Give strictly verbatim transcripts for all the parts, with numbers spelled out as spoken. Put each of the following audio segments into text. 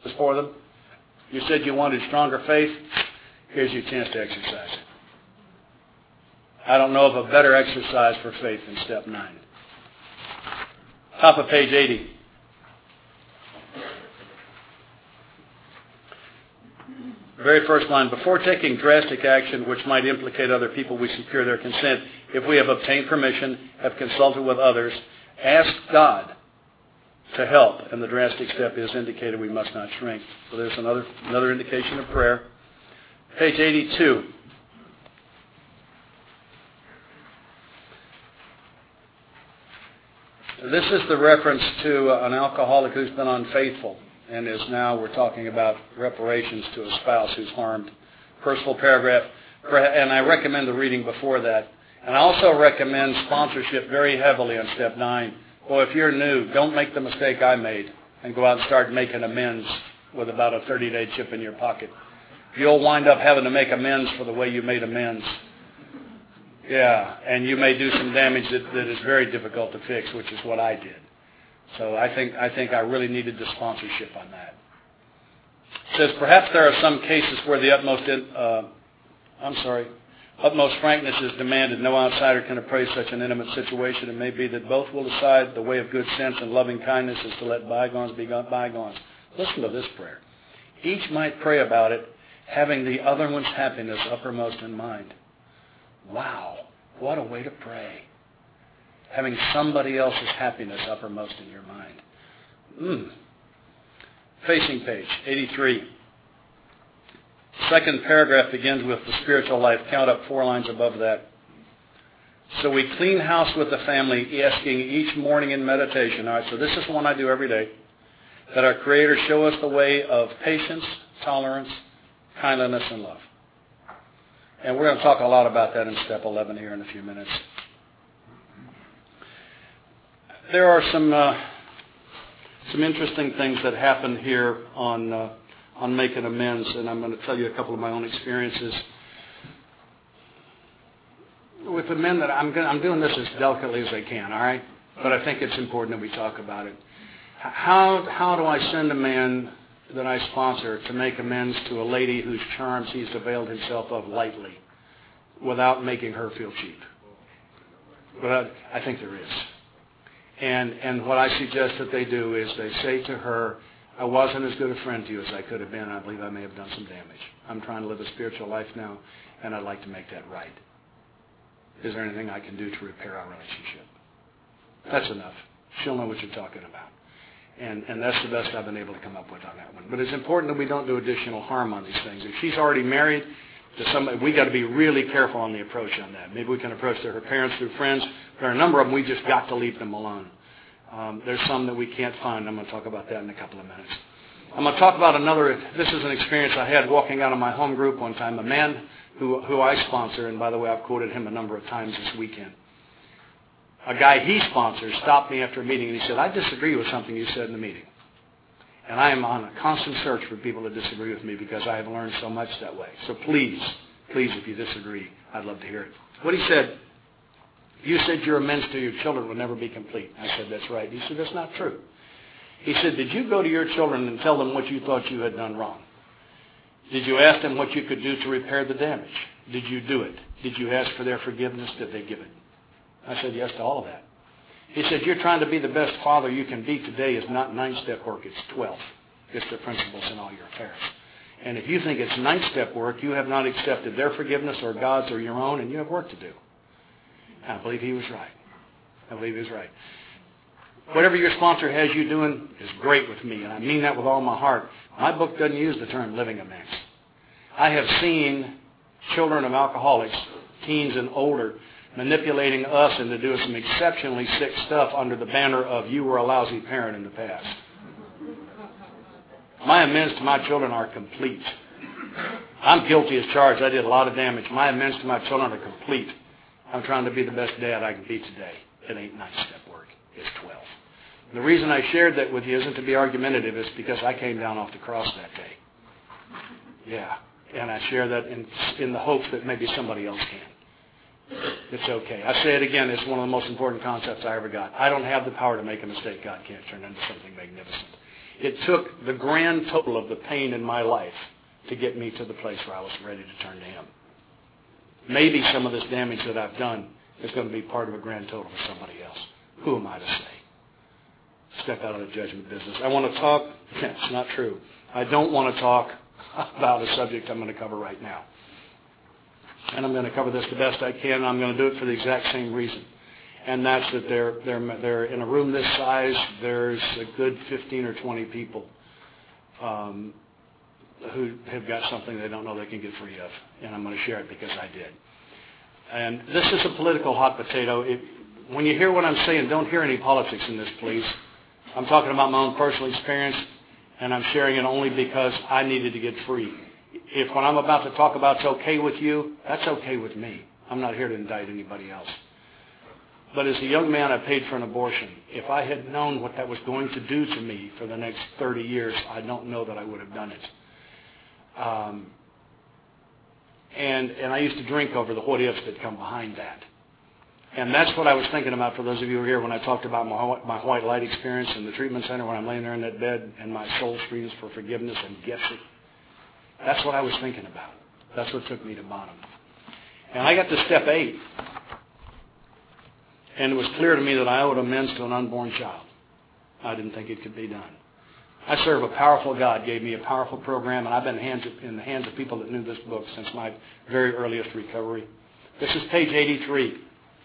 for them. You said you wanted stronger faith. Here's your chance to exercise it. I don't know of a better exercise for faith than step nine. Top of page eighty. Very first line, before taking drastic action which might implicate other people, we secure their consent. If we have obtained permission, have consulted with others, ask God to help, and the drastic step is indicated we must not shrink. So there's another, another indication of prayer. Page eighty-two. This is the reference to an alcoholic who's been unfaithful and is now, we're talking about reparations to a spouse who's harmed. First full paragraph, and I recommend the reading before that. And I also recommend sponsorship very heavily on step nine. Well, if you're new, don't make the mistake I made and go out and start making amends with about a thirty-day chip in your pocket. You'll wind up having to make amends for the way you made amends. Yeah, and you may do some damage that, that is very difficult to fix, which is what I did. So I think I think I really needed the sponsorship on that. It says, perhaps there are some cases where the utmost, in, uh, I'm sorry, utmost frankness is demanded. No outsider can appraise such an intimate situation. It may be that both will decide the way of good sense and loving kindness is to let bygones be bygones. Listen to this prayer. Each might pray about it, having the other one's happiness uppermost in mind. Wow, what a way to pray. Having somebody else's happiness uppermost in your mind. Mm. Facing page, eighty-three. Second paragraph begins with the spiritual life. Count up four lines above that. So we clean house with the family, asking each morning in meditation. All right, so this is one I do every day. That our Creator show us the way of patience, tolerance, kindliness, and love. And we're going to talk a lot about that in step eleven here in a few minutes. There are some uh, some interesting things that happen here on uh, on making amends, and I'm going to tell you a couple of my own experiences with the men that I'm going. I'm doing this as delicately as I can, all right? But I think it's important that we talk about it. How how do I send a man that I sponsor to make amends to a lady whose charms he's availed himself of lightly, without making her feel cheap? But I, I think there is. And and what I suggest that they do is they say to her, I wasn't as good a friend to you as I could have been. I believe I may have done some damage. I'm trying to live a spiritual life now, and I'd like to make that right. Is there anything I can do to repair our relationship? That's enough. She'll know what you're talking about. And and that's the best I've been able to come up with on that one. But it's important that we don't do additional harm on these things. If she's already married to somebody, we got to be really careful on the approach on that. Maybe we can approach her parents through friends. There are a number of them we just got to leave them alone. Um, there's some that we can't find. I'm going to talk about that in a couple of minutes. I'm going to talk about another. This is an experience I had walking out of my home group one time. A man who who I sponsor, and by the way, I've quoted him a number of times this weekend. A guy he sponsors stopped me after a meeting and he said, I disagree with something you said in the meeting. And I am on a constant search for people to disagree with me because I have learned so much that way. So please, please, if you disagree, I'd love to hear it. What he said, you said your amends to your children would never be complete. I said, that's right. He said, that's not true. He said, did you go to your children and tell them what you thought you had done wrong? Did you ask them what you could do to repair the damage? Did you do it? Did you ask for their forgiveness? Did they give it? I said yes to all of that. He said, you're trying to be the best father you can be today is not nine-step work, it's twelve. It's the principles in all your affairs. And if you think it's nine-step work, you have not accepted their forgiveness or God's or your own, and you have work to do. And I believe he was right. I believe he was right. Whatever your sponsor has you doing is great with me, and I mean that with all my heart. My book doesn't use the term living amends. I have seen children of alcoholics, teens and older, manipulating us into doing some exceptionally sick stuff under the banner of you were a lousy parent in the past. My amends to my children are complete. I'm guilty as charged. I did a lot of damage. My amends to my children are complete. I'm trying to be the best dad I can be today. It ain't nine-step work. It's twelve. And the reason I shared that with you isn't to be argumentative. It's because I came down off the cross that day. Yeah. And I share that in, in the hopes that maybe somebody else can. It's okay. I say it again, it's one of the most important concepts I ever got. I don't have the power to make a mistake God can't turn into something magnificent. It took the grand total of the pain in my life to get me to the place where I was ready to turn to Him. Maybe some of this damage that I've done is going to be part of a grand total for somebody else. Who am I to say? Step out of the judgment business. I want to talk. It's not true. I don't want to talk about a subject I'm going to cover right now. And I'm going to cover this the best I can, and I'm going to do it for the exact same reason. And that's that they're, they're, they're in a room this size, there's a good fifteen or twenty people um, who have got something they don't know they can get free of. And I'm going to share it because I did. And this is a political hot potato. It, when you hear what I'm saying, don't hear any politics in this, please. I'm talking about my own personal experience, and I'm sharing it only because I needed to get free. If what I'm about to talk about is okay with you, that's okay with me. I'm not here to indict anybody else. But as a young man, I paid for an abortion. If I had known what that was going to do to me for the next thirty years, I don't know that I would have done it. Um, and and I used to drink over the what-ifs that come behind that. And that's what I was thinking about for those of you who were here when I talked about my, my white light experience in the treatment center when I'm laying there in that bed and my soul screams for forgiveness and gets it. That's what I was thinking about. That's what took me to bottom. And I got to step eight. And it was clear to me that I owed amends to an unborn child. I didn't think it could be done. I serve a powerful God, gave me a powerful program, and I've been hands of, in the hands of people that knew this book since my very earliest recovery. This is page eighty-three.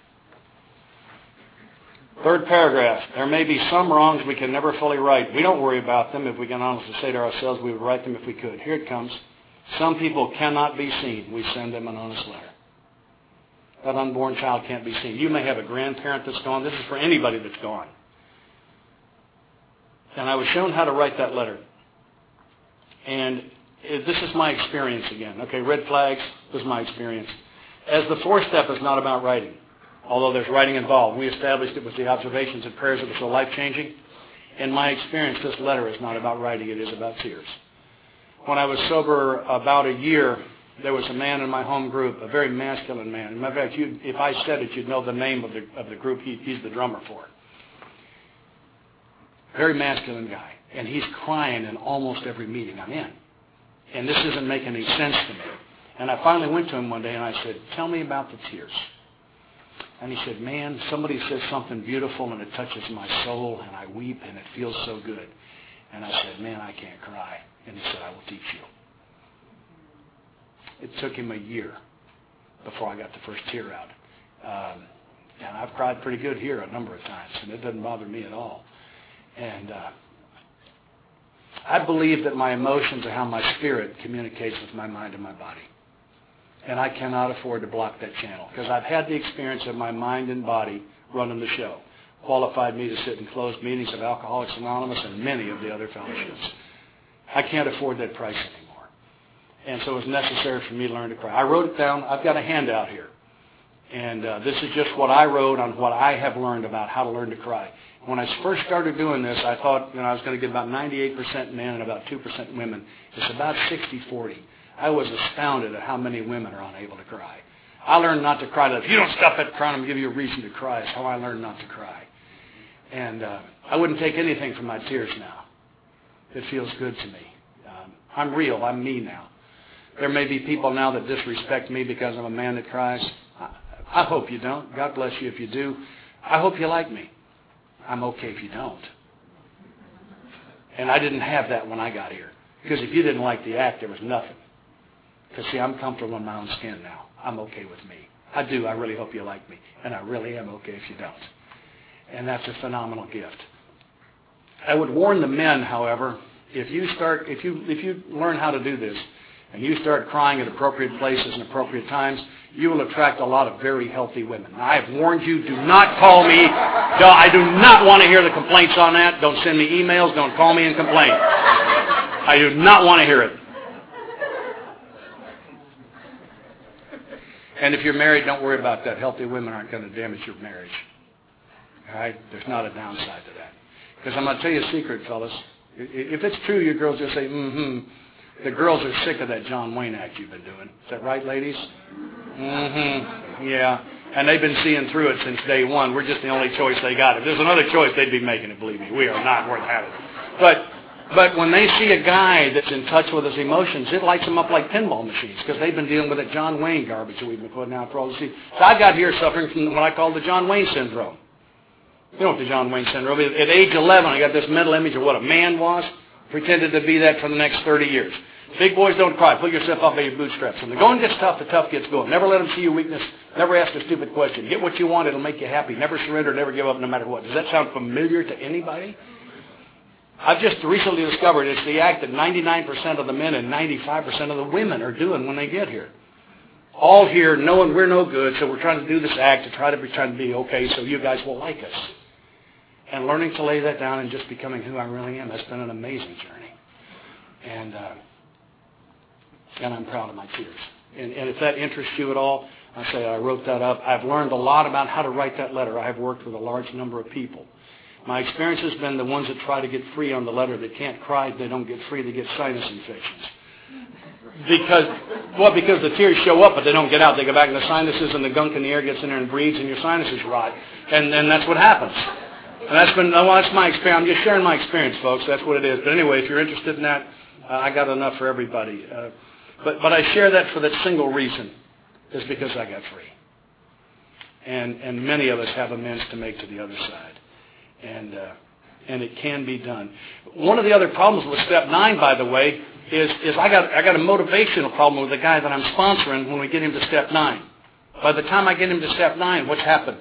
Third paragraph. There may be some wrongs we can never fully right. We don't worry about them. If we can honestly say to ourselves, we would right them if we could. Here it comes. Some people cannot be seen. We send them an honest letter. That unborn child can't be seen. You may have a grandparent that's gone. This is for anybody that's gone. And I was shown how to write that letter. And this is my experience again. Okay, red flags. This is my experience. As the fourth step is not about writing, although there's writing involved. We established it with the observations and prayers that were so life-changing. In my experience, this letter is not about writing. It is about tears. When I was sober about a year, there was a man in my home group, a very masculine man. In fact, you, if I said it, you'd know the name of the, of the group he, he's the drummer for. Very masculine guy. And he's crying in almost every meeting I'm in. And this isn't making any sense to me. And I finally went to him one day and I said, tell me about the tears. And he said, man, somebody says something beautiful and it touches my soul and I weep and it feels so good. And I said, man, I can't cry. And he said, I will teach you. It took him a year before I got the first tear out. Um, and I've cried pretty good here a number of times, and it doesn't bother me at all. And uh, I believe that my emotions are how my spirit communicates with my mind and my body. And I cannot afford to block that channel because I've had the experience of my mind and body running the show. Qualified me to sit in closed meetings of Alcoholics Anonymous and many of the other fellowships. I can't afford that price anymore. And so it was necessary for me to learn to cry. I wrote it down. I've got a handout here. And uh, this is just what I wrote on what I have learned about how to learn to cry. When I first started doing this, I thought you know, I was going to get about ninety-eight percent men and about two percent women. It's about sixty forty. I was astounded at how many women are unable to cry. I learned not to cry. If you don't stop that crying, I'm going to give you a reason to cry. It's how I learned not to cry. And uh, I wouldn't take anything from my tears now. It feels good to me. Um, I'm real. I'm me now. There may be people now that disrespect me because I'm a man that cries. I, I hope you don't. God bless you if you do. I hope you like me. I'm okay if you don't. And I didn't have that when I got here. Because if you didn't like the act, there was nothing. Because, see, I'm comfortable in my own skin now. I'm okay with me. I do. I really hope you like me. And I really am okay if you don't. And that's a phenomenal gift. I would warn the men, however, if you start, if you if you learn how to do this, and you start crying at appropriate places and appropriate times, you will attract a lot of very healthy women. Now, I have warned you, do not call me. I do not want to hear the complaints on that. Don't send me emails. Don't call me and complain. I do not want to hear it. And if you're married, don't worry about that. Healthy women aren't going to damage your marriage. All right? There's not a downside to that. Because I'm going to tell you a secret, fellas. If it's true, your girls just say, mm-hmm. The girls are sick of that John Wayne act you've been doing. Is that right, ladies? Mm-hmm. Yeah. And they've been seeing through it since day one. We're just the only choice they got. If there's another choice, they'd be making it, believe me. We are not worth having. But But when they see a guy that's in touch with his emotions, it lights them up like pinball machines because they've been dealing with that John Wayne garbage that we've been putting out for all this years. So I got here suffering from what I call the John Wayne syndrome. You know what the John Wayne syndrome is? At age eleven, I got this mental image of what a man was, pretended to be that for the next thirty years. Big boys don't cry. Pull yourself up by your bootstraps. When the going gets tough, the tough gets going. Never let them see your weakness. Never ask a stupid question. Get what you want. It'll make you happy. Never surrender. Never give up no matter what. Does that sound familiar to anybody? I've just recently discovered it's the act that ninety-nine percent of the men and ninety-five percent of the women are doing when they get here. All here knowing we're no good, so we're trying to do this act to try to pretend to be okay so you guys will like us. And learning to lay that down and just becoming who I really am, that's been an amazing journey. And uh, and I'm proud of my tears. And, and if that interests you at all, I say I wrote that up. I've learned a lot about how to write that letter. I've worked with a large number of people. My experience has been the ones that try to get free on the letter that can't cry, they don't get free, they get sinus infections. Because, well, because the tears show up, but they don't get out. They go back in the sinuses, and the gunk in the air gets in there and breathes, and your sinuses rot. And then that's what happens. And that's been, well, that's my experience. I'm just sharing my experience, folks. That's what it is. But anyway, if you're interested in that, uh, I got enough for everybody. Uh, but, but I share that for that single reason, is because I got free. And, and many of us have amends to make to the other side. And uh, and it can be done. One of the other problems with step nine, by the way, is is I got I got a motivational problem with the guy that I'm sponsoring when we get him to step nine. By the time I get him to step nine, what's happened?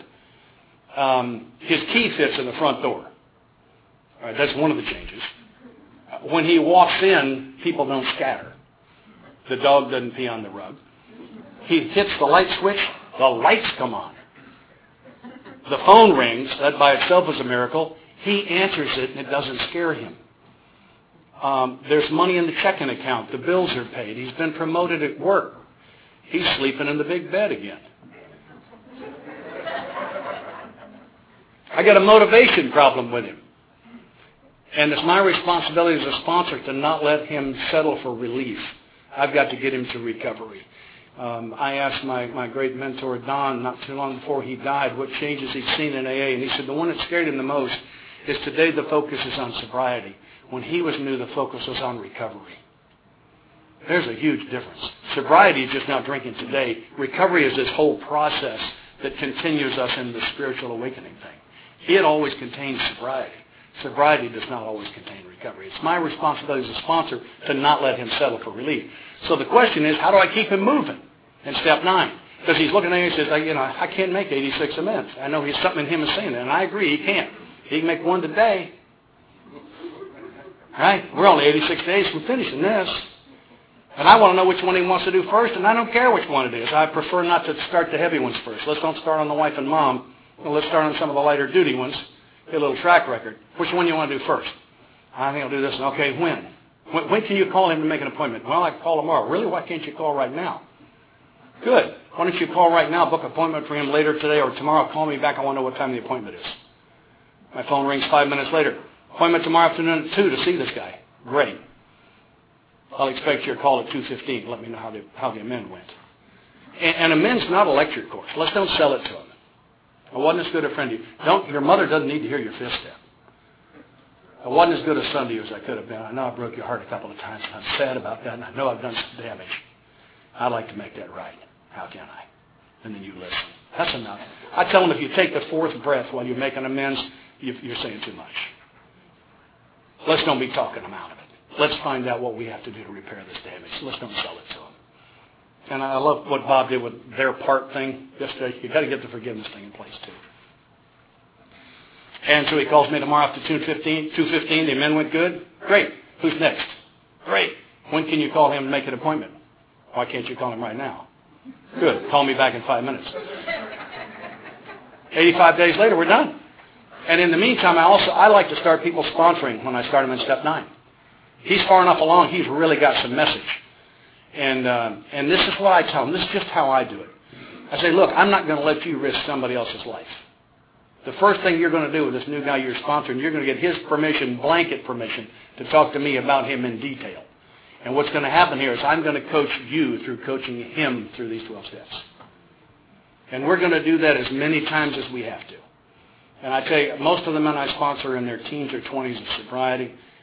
Um, his key fits in the front door. All right, that's one of the changes. When he walks in, people don't scatter. The dog doesn't pee on the rug. He hits the light switch, the lights come on. The phone rings, that by itself is a miracle. He answers it and it doesn't scare him. Um, there's money in the checking account. The bills are paid. He's been promoted at work. He's sleeping in the big bed again. I got a motivation problem with him. And it's my responsibility as a sponsor to not let him settle for relief. I've got to get him to recovery. Um, I asked my, my great mentor, Don, not too long before he died, what changes he'd seen in A A. And he said the one that scared him the most is today the focus is on sobriety. When he was new, the focus was on recovery. There's a huge difference. Sobriety is just not drinking today. Recovery is this whole process that continues us in the spiritual awakening thing. It always contains sobriety. Sobriety does not always contain recovery. It's my responsibility as a sponsor to not let him settle for relief. So the question is, how do I keep him moving in step nine? Because he's looking at me and says, I, you know, I can't make eighty-six amends. I know he's something in him is saying that, and I agree, he can't. He can make one today. Right? We're only eighty-six days from finishing this. And I want to know which one he wants to do first, and I don't care which one it is. I prefer not to start the heavy ones first. Let's don't start on the wife and mom. Well, let's start on some of the lighter duty ones. Get a little track record. Which one you want to do first? I think I'll do this. Okay, when? when? When can you call him to make an appointment? Well, I can call tomorrow. Really? Why can't you call right now? Good. Why don't you call right now, book an appointment for him later today or tomorrow? Call me back. I want to know what time the appointment is. My phone rings five minutes later. Appointment tomorrow afternoon at two to see this guy. Great. I'll expect your call at two fifteen. Let me know how the, how the amend went. And, and amend's not a lecture course. Let's don't sell it to him. I wasn't as good a friend to you. Don't, your mother doesn't need to hear your fifth step. I wasn't as good a son to you as I could have been. I know I broke your heart a couple of times, and I'm sad about that, and I know I've done some damage. I'd like to make that right. How can I? And then you listen. That's enough. I tell them if you take the fourth breath while you're making amends, you're saying too much. Let's don't be talking them out of it. Let's find out what we have to do to repair this damage. Let's don't sell it to them. And I love what Bob did with their part thing yesterday. You've got to get the forgiveness thing in place too. And so he calls me tomorrow after two fifteen. two fifteen, the amendment went good? Great. Who's next? Great. When can you call him and make an appointment? Why can't you call him right now? Good. Call me back in five minutes. eighty-five days later, we're done. And in the meantime, I also I like to start people sponsoring when I start them in step nine. He's far enough along, he's really got some message. And uh, and this is what I tell him. This is just how I do it. I say, look, I'm not going to let you risk somebody else's life. The first thing you're going to do with this new guy you're sponsoring, you're going to get his permission, blanket permission, to talk to me about him in detail. And what's going to happen here is I'm going to coach you through coaching him through these twelve steps. And we're going to do that as many times as we have to. And I tell you, most of the men I sponsor are in their teens or twenties of sobriety.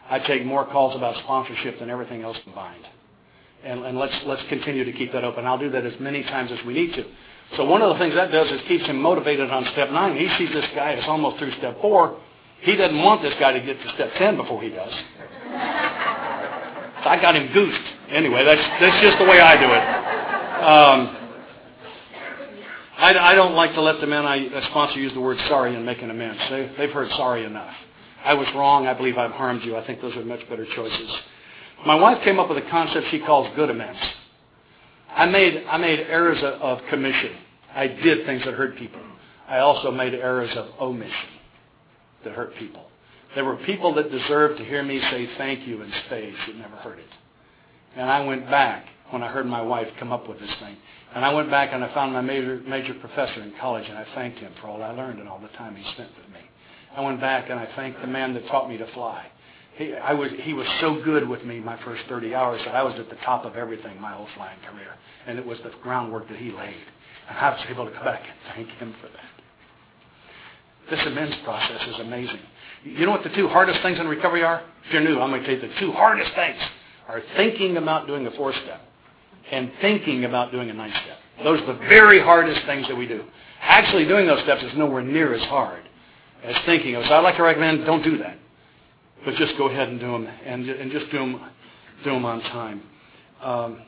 I take more calls about sponsorship than everything else combined. And, and let's let's continue to keep that open. I'll do that as many times as we need to. So one of the things that does is keeps him motivated on step nine. He sees this guy is almost through step four. He doesn't want this guy to get to step ten before he does. So I got him goosed. Anyway, that's that's just the way I do it. Um, I, I don't like to let the men I sponsor use the word sorry in making amends. They, they've heard sorry enough. I was wrong. I believe I've harmed you. I think those are much better choices. My wife came up with a concept she calls good amends. I made I made errors of, of commission. I did things that hurt people. I also made errors of omission that hurt people. There were people that deserved to hear me say thank you in spades that never heard it. And I went back when I heard my wife come up with this thing. And I went back and I found my major, major professor in college, and I thanked him for all I learned and all the time he spent with me. I went back and I thanked the man that taught me to fly. He, I was, he was so good with me my first thirty hours that I was at the top of everything my whole flying career. And it was the groundwork that he laid. And I was able to come back and thank him for that. This amends process is amazing. You know what the two hardest things in recovery are? If you're new, I'm going to tell you the two hardest things are thinking about doing a four-step and thinking about doing a nine-step. Those are the very hardest things that we do. Actually doing those steps is nowhere near as hard as thinking of. So I'd like to recommend don't do that. But just go ahead and do them, and, and just do them, do them on time. Um,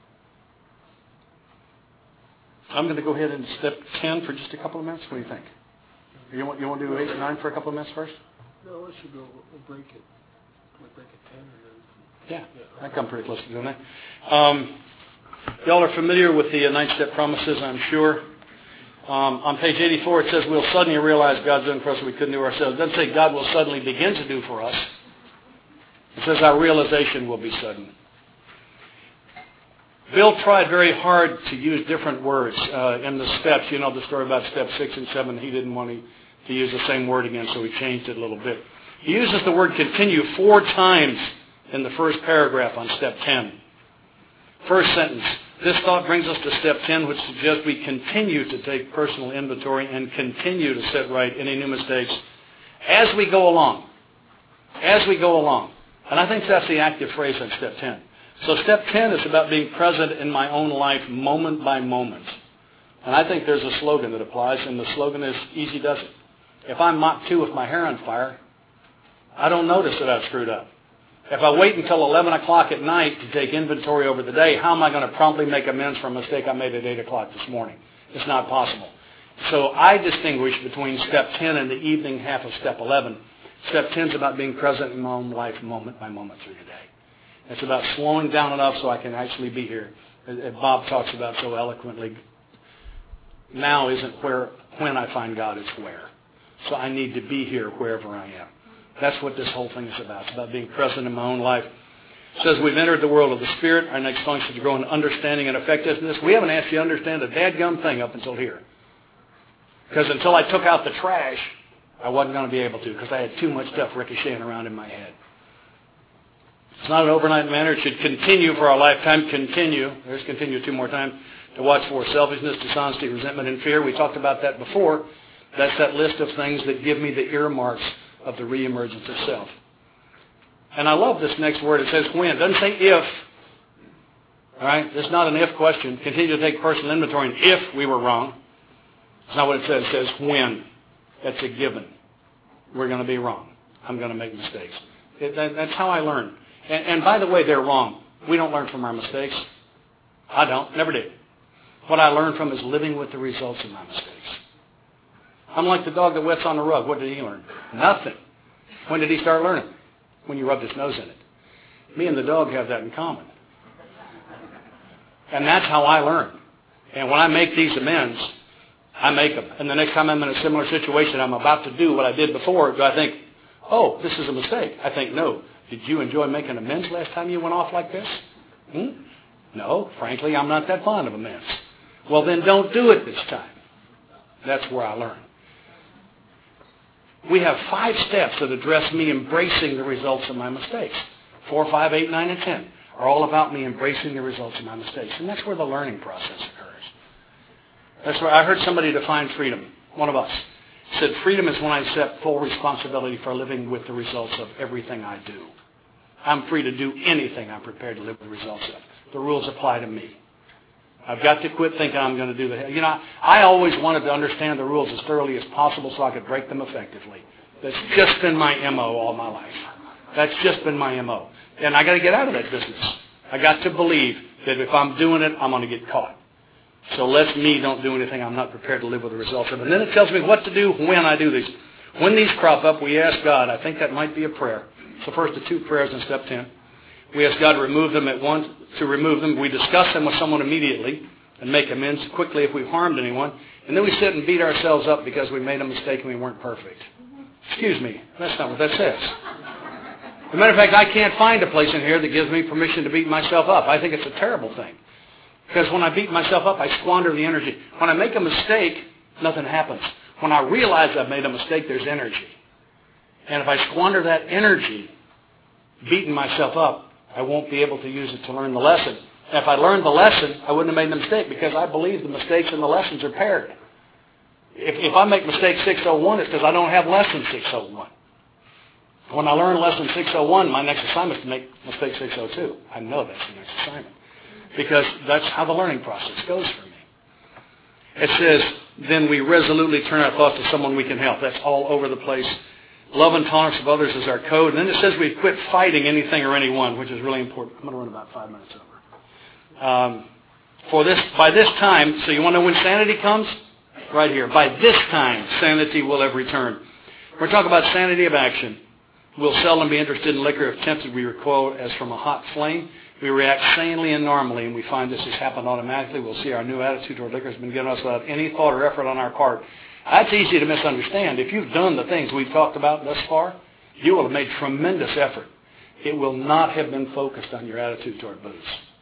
I'm going to go ahead and step ten for just a couple of minutes. What do you think? You want, you want to do eight and nine for a couple of minutes first? No, let's go. We'll break it. We'll break it ten. And then, yeah, yeah, I come pretty close to doing that. Um, y'all are familiar with the uh, nine-step promises, I'm sure. Um, on page eighty-four, it says we'll suddenly realize God's doing for us what we couldn't do ourselves. It doesn't say God will suddenly begin to do for us. It says our realization will be sudden. Bill tried very hard to use different words uh, in the steps. You know the story about step six and seven. He didn't want to, to use the same word again, so he changed it a little bit. He uses the word continue four times in the first paragraph on step ten. First sentence. This thought brings us to step ten, which suggests we continue to take personal inventory and continue to set right any new mistakes as we go along. As we go along. And I think that's the active phrase in step ten. So step ten is about being present in my own life moment by moment. And I think there's a slogan that applies, and the slogan is easy does it. If I'm Mach two with my hair on fire, I don't notice that I've screwed up. If I wait until eleven o'clock at night to take inventory over the day, how am I going to promptly make amends for a mistake I made at eight o'clock this morning? It's not possible. So I distinguish between step ten and the evening half of step eleven. Step ten is about being present in my own life moment by moment through the day. It's about slowing down enough so I can actually be here. As Bob talks about so eloquently, now isn't where when I find God, it's where. So I need to be here wherever I am. That's what this whole thing is about. It's about being present in my own life. It says we've entered the world of the Spirit. Our next function is to grow in understanding and effectiveness. We haven't asked you to understand a dadgum thing up until here. Because until I took out the trash, I wasn't going to be able to because I had too much stuff ricocheting around in my head. It's not an overnight matter. It should continue for our lifetime. Continue. There's continue two more times. To watch for selfishness, dishonesty, resentment, and fear. We talked about that before. That's that list of things that give me the earmarks of the reemergence of self. And I love this next word. It says when. It doesn't say if. All right? It's not an if question. Continue to take personal inventory. And if we were wrong. It's not what it says. It says when. That's a given. We're going to be wrong. I'm going to make mistakes. It, that, that's how I learn. And, and by the way, they're wrong. We don't learn from our mistakes. I don't. Never did. What I learn from is living with the results of my mistakes. I'm like the dog that wets on the rug. What did he learn? Nothing. When did he start learning? When you rubbed his nose in it. Me and the dog have that in common. And that's how I learn. And when I make these amends, I make them. And the next time I'm in a similar situation, I'm about to do what I did before, do I think, oh, this is a mistake? I think, no. Did you enjoy making amends last time you went off like this? Hmm? No, frankly, I'm not that fond of amends. Well, then don't do it this time. That's where I learn. We have five steps that address me embracing the results of my mistakes. Four, five, eight, nine, and ten are all about me embracing the results of my mistakes. And that's where the learning process occurs. That's where I heard somebody define freedom. One of us said freedom is when I accept full responsibility for living with the results of everything I do. I'm free to do anything I'm prepared to live with the results of. The rules apply to me. I've got to quit thinking I'm going to do the... You know, I always wanted to understand the rules as thoroughly as possible so I could break them effectively. That's just been my M O all my life. That's just been my M O. And I got to get out of that business. I got to believe that if I'm doing it, I'm going to get caught. So let me don't do anything I'm not prepared to live with the results of. And then it tells me what to do when I do these. When these crop up, we ask God. I think that might be a prayer. It's the first of two prayers in step ten. We ask God to remove them at once. To remove them, we discuss them with someone immediately and make amends quickly if we've harmed anyone. And then we sit and beat ourselves up because we made a mistake and we weren't perfect. Excuse me, that's not what that says. As a matter of fact, I can't find a place in here that gives me permission to beat myself up. I think it's a terrible thing. Because when I beat myself up, I squander the energy. When I make a mistake, nothing happens. When I realize I've made a mistake, there's energy. And if I squander that energy beating myself up, I won't be able to use it to learn the lesson. And if I learned the lesson, I wouldn't have made the mistake because I believe the mistakes and the lessons are paired. If, if I make mistake six oh one, it's because I don't have lesson six oh one. When I learn lesson six oh one, my next assignment is to make mistake six oh two. I know that's the next assignment. Because that's how the learning process goes for me. It says, then we resolutely turn our thoughts to someone we can help. That's all over the place. Love and tolerance of others is our code. And then it says we quit fighting anything or anyone, which is really important. I'm going to run about five minutes over. Um, for this, by this time, so you want to know when sanity comes? Right here. By this time, sanity will have returned. We're talking about sanity of action. We'll seldom be interested in liquor. If tempted, we recoil as from a hot flame. We react sanely and normally, and we find this has happened automatically. We'll see our new attitude toward liquor has been given us without any thought or effort on our part. That's easy to misunderstand. If you've done the things we've talked about thus far, you will have made tremendous effort. It will not have been focused on your attitude toward booze.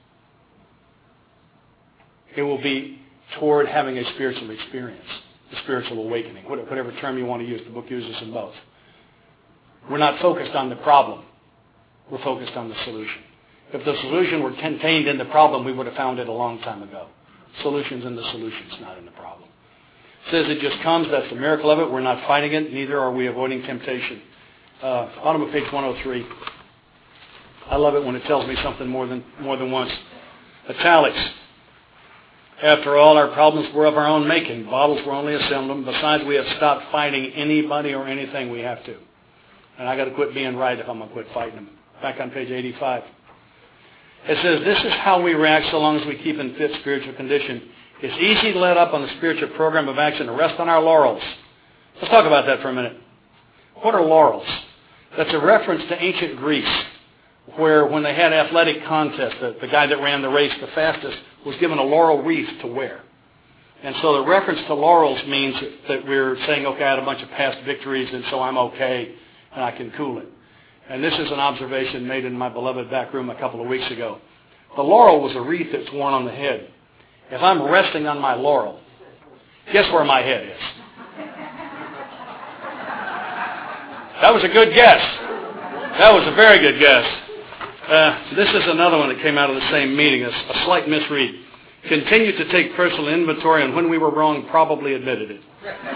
It will be toward having a spiritual experience, a spiritual awakening, whatever term you want to use. The book uses them both. We're not focused on the problem. We're focused on the solution. If the solution were contained in the problem, we would have found it a long time ago. Solution's in the solutions, not in the problem. It says it just comes. That's the miracle of it. We're not fighting it. Neither are we avoiding temptation. Uh, bottom of page one oh three. I love it when it tells me something more than more than once. Italics. After all, our problems were of our own making. Bottles were only a symptom. Besides, we have stopped fighting anybody or anything we have to. And I got to quit being right if I'm going to quit fighting them. Back on page eighty-five. It says, this is how we react so long as we keep in fit spiritual condition. It's easy to let up on the spiritual program of action and rest on our laurels. Let's talk about that for a minute. What are laurels? That's a reference to ancient Greece, where when they had athletic contests, the, the guy that ran the race the fastest was given a laurel wreath to wear. And so the reference to laurels means that we're saying, okay, I had a bunch of past victories, and so I'm okay, and I can cool it. And this is an observation made in my beloved back room a couple of weeks ago. The laurel was a wreath that's worn on the head. If I'm resting on my laurel, guess where my head is? That was a good guess. That was a very good guess. Uh, this is another one that came out of the same meeting, a, a slight misread. Continued to take personal inventory, and when we were wrong, probably admitted it.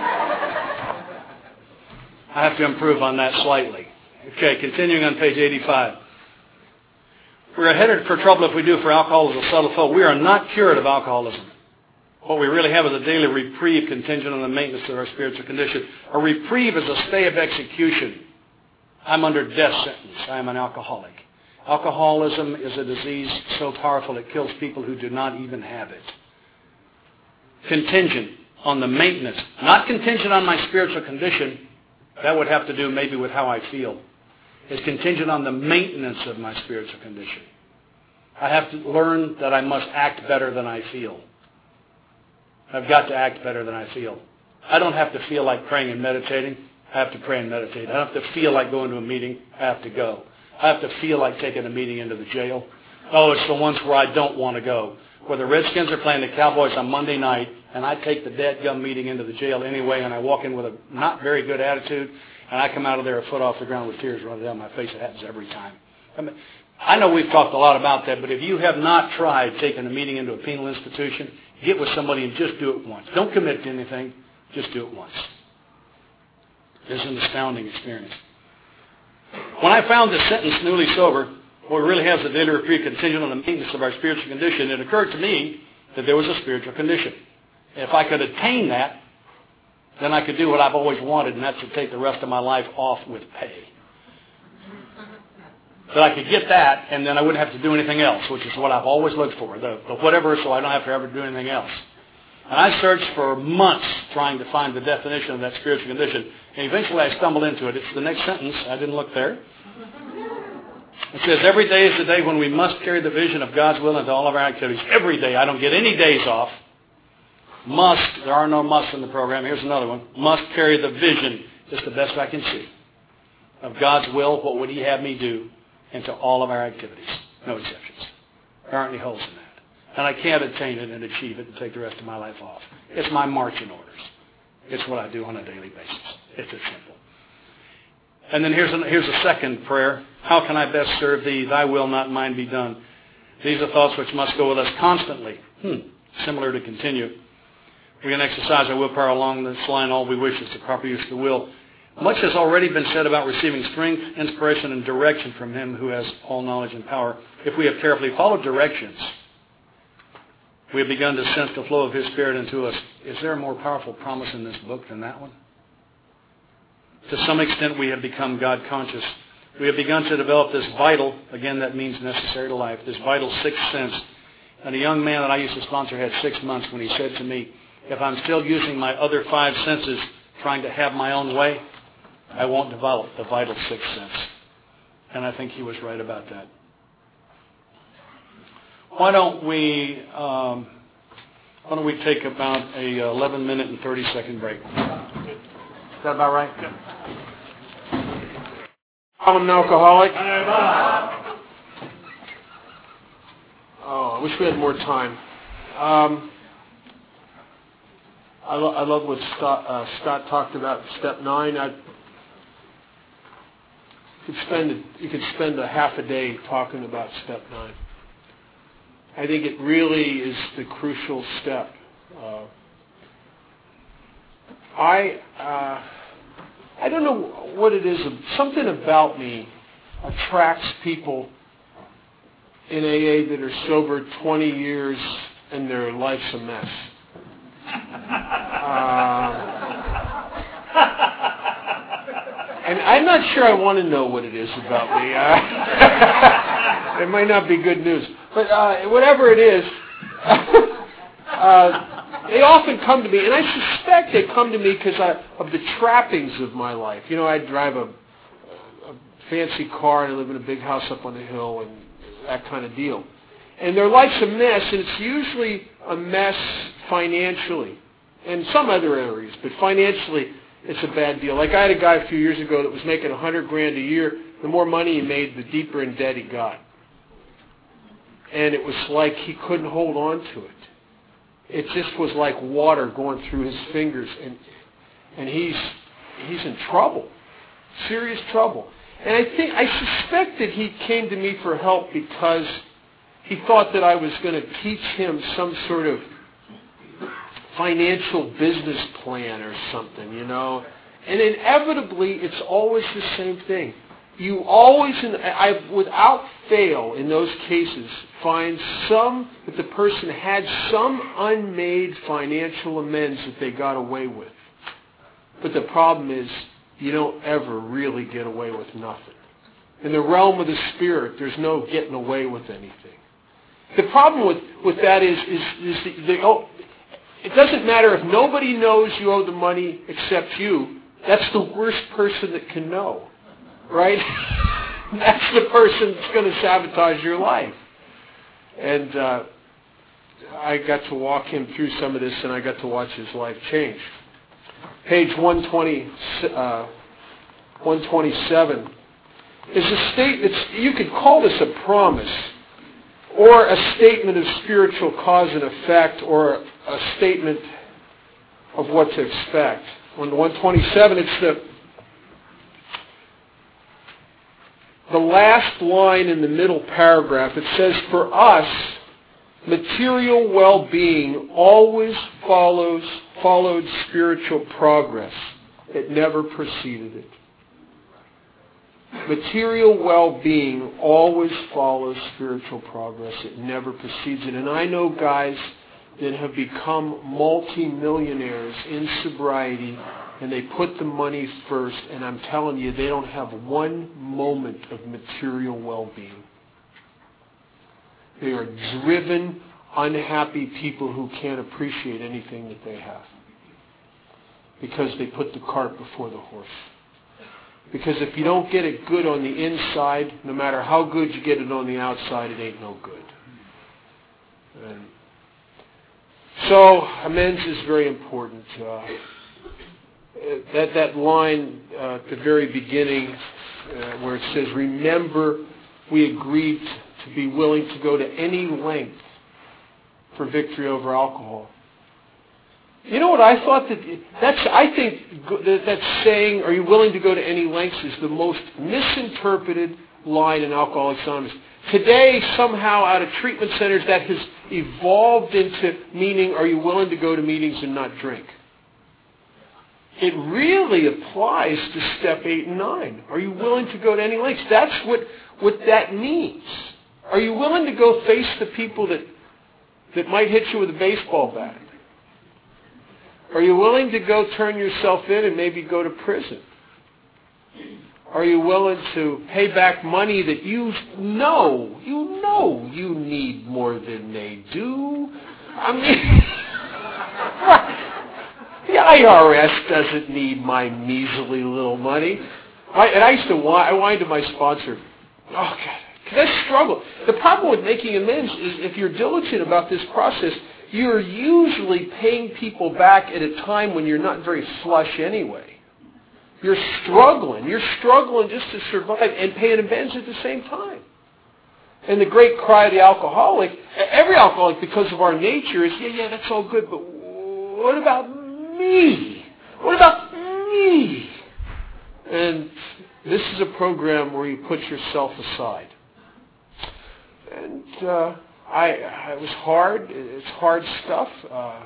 I have to improve on that slightly. Okay, continuing on page eighty-five. We're headed for trouble if we do, for alcohol is a subtle foe. We are not cured of alcoholism. What we really have is a daily reprieve contingent on the maintenance of our spiritual condition. A reprieve is a stay of execution. I'm under death sentence. I am an alcoholic. Alcoholism is a disease so powerful it kills people who do not even have it. Contingent on the maintenance, not contingent on my spiritual condition. That would have to do maybe with how I feel. It's contingent on the maintenance of my spiritual condition. I have to learn that I must act better than I feel. I've got to act better than I feel. I don't have to feel like praying and meditating. I have to pray and meditate. I don't have to feel like going to a meeting. I have to go. I have to feel like taking a meeting into the jail. Oh, it's the ones where I don't want to go. Where the Redskins are playing the Cowboys on Monday night, and I take the dadgum meeting into the jail anyway, and I walk in with a not very good attitude, and I come out of there a foot off the ground with tears running down my face. It happens every time. I mean, I know we've talked a lot about that, but if you have not tried taking a meeting into a penal institution, get with somebody and just do it once. Don't commit to anything. Just do it once. It's an astounding experience. When I found this sentence, newly sober, what really has the daily reprieve contingent on the maintenance of our spiritual condition, it occurred to me that there was a spiritual condition. If I could attain that, then I could do what I've always wanted, and that's to take the rest of my life off with pay. That I could get that, and then I wouldn't have to do anything else, which is what I've always looked for, the, the whatever, so I don't have to ever do anything else. And I searched for months trying to find the definition of that spiritual condition, and eventually I stumbled into it. It's the next sentence. I didn't look there. It says, every day is the day when we must carry the vision of God's will into all of our activities. Every day. I don't get any days off. Must. There are no musts in the program. Here's another one. Must carry the vision, just the best I can see, of God's will. What would He have me do into all of our activities? No exceptions. There aren't any holes in that. And I can't attain it and achieve it and take the rest of my life off. It's my marching orders. It's what I do on a daily basis. It's as simple. And then here's a, here's a second prayer. How can I best serve Thee? Thy will, not mine, be done. These are thoughts which must go with us constantly. Hmm. Similar to continue. We can exercise our willpower along this line. All we wish is the proper use of the will. Much has already been said about receiving strength, inspiration, and direction from Him who has all knowledge and power. If we have carefully followed directions, we have begun to sense the flow of His Spirit into us. Is there a more powerful promise in this book than that one? To some extent, we have become God conscious. We have begun to develop this vital, again, that means necessary to life, this vital sixth sense. And a young man that I used to sponsor had six months when he said to me, if I'm still using my other five senses trying to have my own way, I won't develop the vital sixth sense. And I think he was right about that. Why don't we um, why don't we take about a eleven minute and thirty second break? Is that about right? I'm an alcoholic. Oh, I wish we had more time. Um, I, lo- I love what Scott, uh, Scott talked about. Step nine. I could spend a, you could spend a half a day talking about step nine. I think it really is the crucial step. Uh, I uh, I don't know what it is. Something about me attracts people in A A that are sober twenty years and their life's a mess. Uh, and I'm not sure I want to know what it is about me. Uh, it might not be good news. But uh, whatever it is, uh, they often come to me, and I suspect they come to me because of the trappings of my life. You know, I drive a, a fancy car, and I live in a big house up on the hill, and that kind of deal. And their life's a mess, and it's usually a mess financially, and some other areas, but financially, it's a bad deal. Like I had a guy a few years ago that was making a hundred grand a year. The more money he made, the deeper in debt he got. And it was like he couldn't hold on to it. It just was like water going through his fingers, and and he's he's in trouble, serious trouble. And I think I suspect that he came to me for help because he thought that I was going to teach him some sort of financial business plan or something, you know. And inevitably, it's always the same thing. You always, I without fail, in those cases, find some that the person had some unmade financial amends that they got away with. But the problem is, you don't ever really get away with nothing. In the realm of the Spirit, there's no getting away with anything. The problem with, with that is, is, is the, the oh, it doesn't matter if nobody knows you owe the money except you. That's the worst person that can know. Right? That's the person that's going to sabotage your life. And uh, I got to walk him through some of this, and I got to watch his life change. Page one twenty, uh, one twenty-seven is a state. It's, you could call this a promise, or a statement of spiritual cause and effect, or a statement of what to expect. On one twenty-seven, it's the The last line in the middle paragraph. It says, for us, material well-being always follows followed spiritual progress. It never preceded it. Material well-being always follows spiritual progress. It never precedes it. And I know guys that have become multi-millionaires in sobriety, and they put the money first, and I'm telling you, they don't have one moment of material well-being. They are driven, unhappy people who can't appreciate anything that they have because they put the cart before the horse. Because if you don't get it good on the inside, no matter how good you get it on the outside, it ain't no good. And so amends is very important. Uh, that that line uh, at the very beginning uh, where it says, "Remember, we agreed to be willing to go to any length for victory over alcohol." You know what I thought that that's I think that, that saying, "Are you willing to go to any lengths?" is the most misinterpreted line in Alcoholics Anonymous. Today, somehow, out of treatment centers, that has evolved into meaning, "Are you willing to go to meetings and not drink?" It really applies to step eight and nine. Are you willing to go to any lengths? That's what what that means. Are you willing to go face the people that that might hit you with a baseball bat? Are you willing to go turn yourself in and maybe go to prison? Are you willing to pay back money that you know, you know you need more than they do? I mean, the I R S doesn't need my measly little money. I, and I used to whine, I whined to my sponsor, "Oh, God, that's struggle." The problem with making amends is if you're diligent about this process, you're usually paying people back at a time when you're not very flush anyway. You're struggling. You're struggling just to survive and paying amends at the same time. And the great cry of the alcoholic, every alcoholic, because of our nature, is, yeah, yeah, that's all good, but what about me? What about me? And this is a program where you put yourself aside. And uh, I, it was hard. It's hard stuff, uh,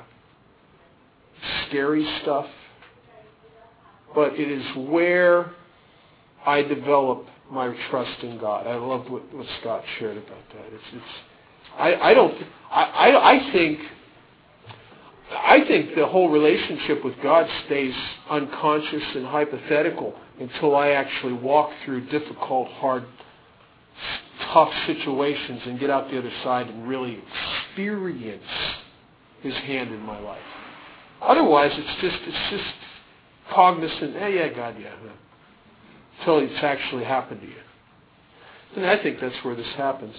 scary stuff. But it is where I develop my trust in God. I love what, what Scott shared about that. It's, it's I, I don't. I, I, I think. I think the whole relationship with God stays unconscious and hypothetical until I actually walk through difficult, hard, tough situations and get out the other side and really experience His hand in my life. Otherwise, it's just it's just cognizant. Hey, yeah, God, yeah, yeah, until it's actually happened to you. And I think that's where this happens.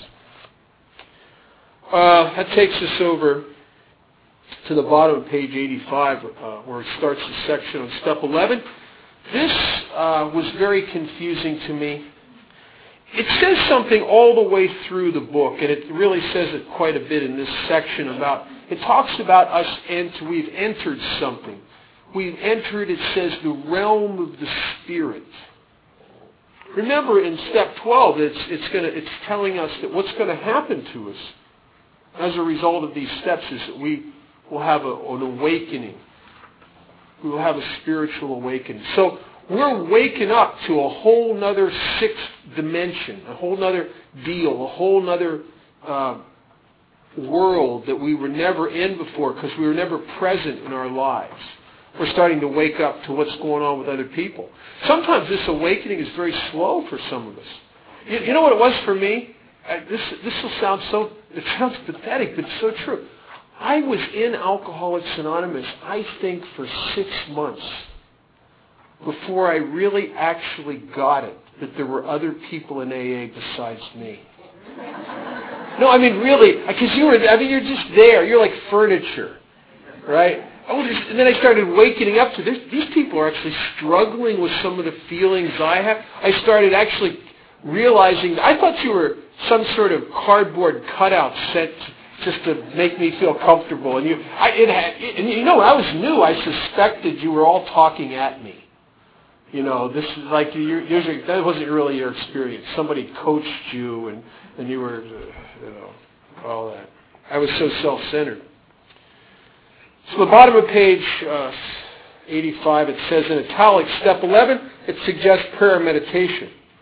Uh, that takes us over to the bottom of page eighty-five, uh, where it starts the section on step eleven. This uh, was very confusing to me. It says something all the way through the book, and it really says it quite a bit in this section about, it talks about us, and we've entered something. We've entered, it says, the realm of the Spirit. Remember, in step twelve, it's it's going to it's telling us that what's going to happen to us as a result of these steps is that we will have a, an awakening. We will have a spiritual awakening. So we're waking up to a whole nother sixth dimension, a whole nother deal, a whole nother uh, world that we were never in before because we were never present in our lives. We're starting to wake up to what's going on with other people. Sometimes this awakening is very slow for some of us. You, you know what it was for me? Uh, this this will sound so, it sounds pathetic, but it's so true. I was in Alcoholics Anonymous, I think, for six months before I really actually got it that there were other people in A A besides me. No, I mean really, because you were, I mean you're just there. You're like furniture, right? Oh, and then I started waking up to this. These people are actually struggling with some of the feelings I have. I started actually realizing, I thought you were some sort of cardboard cutout sent just to make me feel comfortable. And you, I, it had, it, and you know, when I was new, I suspected you were all talking at me. You know, this is like you're, you're, that wasn't really your experience. Somebody coached you, and and you were, uh, you know, all that. I was so self-centered. So the bottom of page uh, eighty-five, it says in italics, step eleven, it suggests prayer and meditation.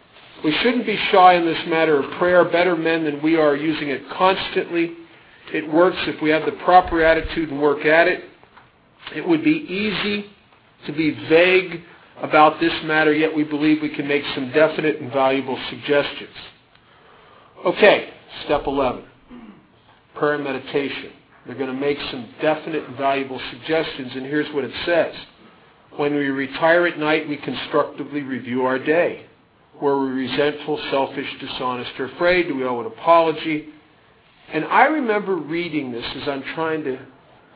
We shouldn't be shy in this matter of prayer. Better men than we are using it constantly. It works if we have the proper attitude and work at it. It would be easy to be vague about this matter, yet we believe we can make some definite and valuable suggestions. Okay, step eleven. Prayer and meditation. They're going to make some definite and valuable suggestions, and here's what it says. When we retire at night, we constructively review our day. Were we resentful, selfish, dishonest, or afraid? Do we owe an apology? And I remember reading this as I'm trying to...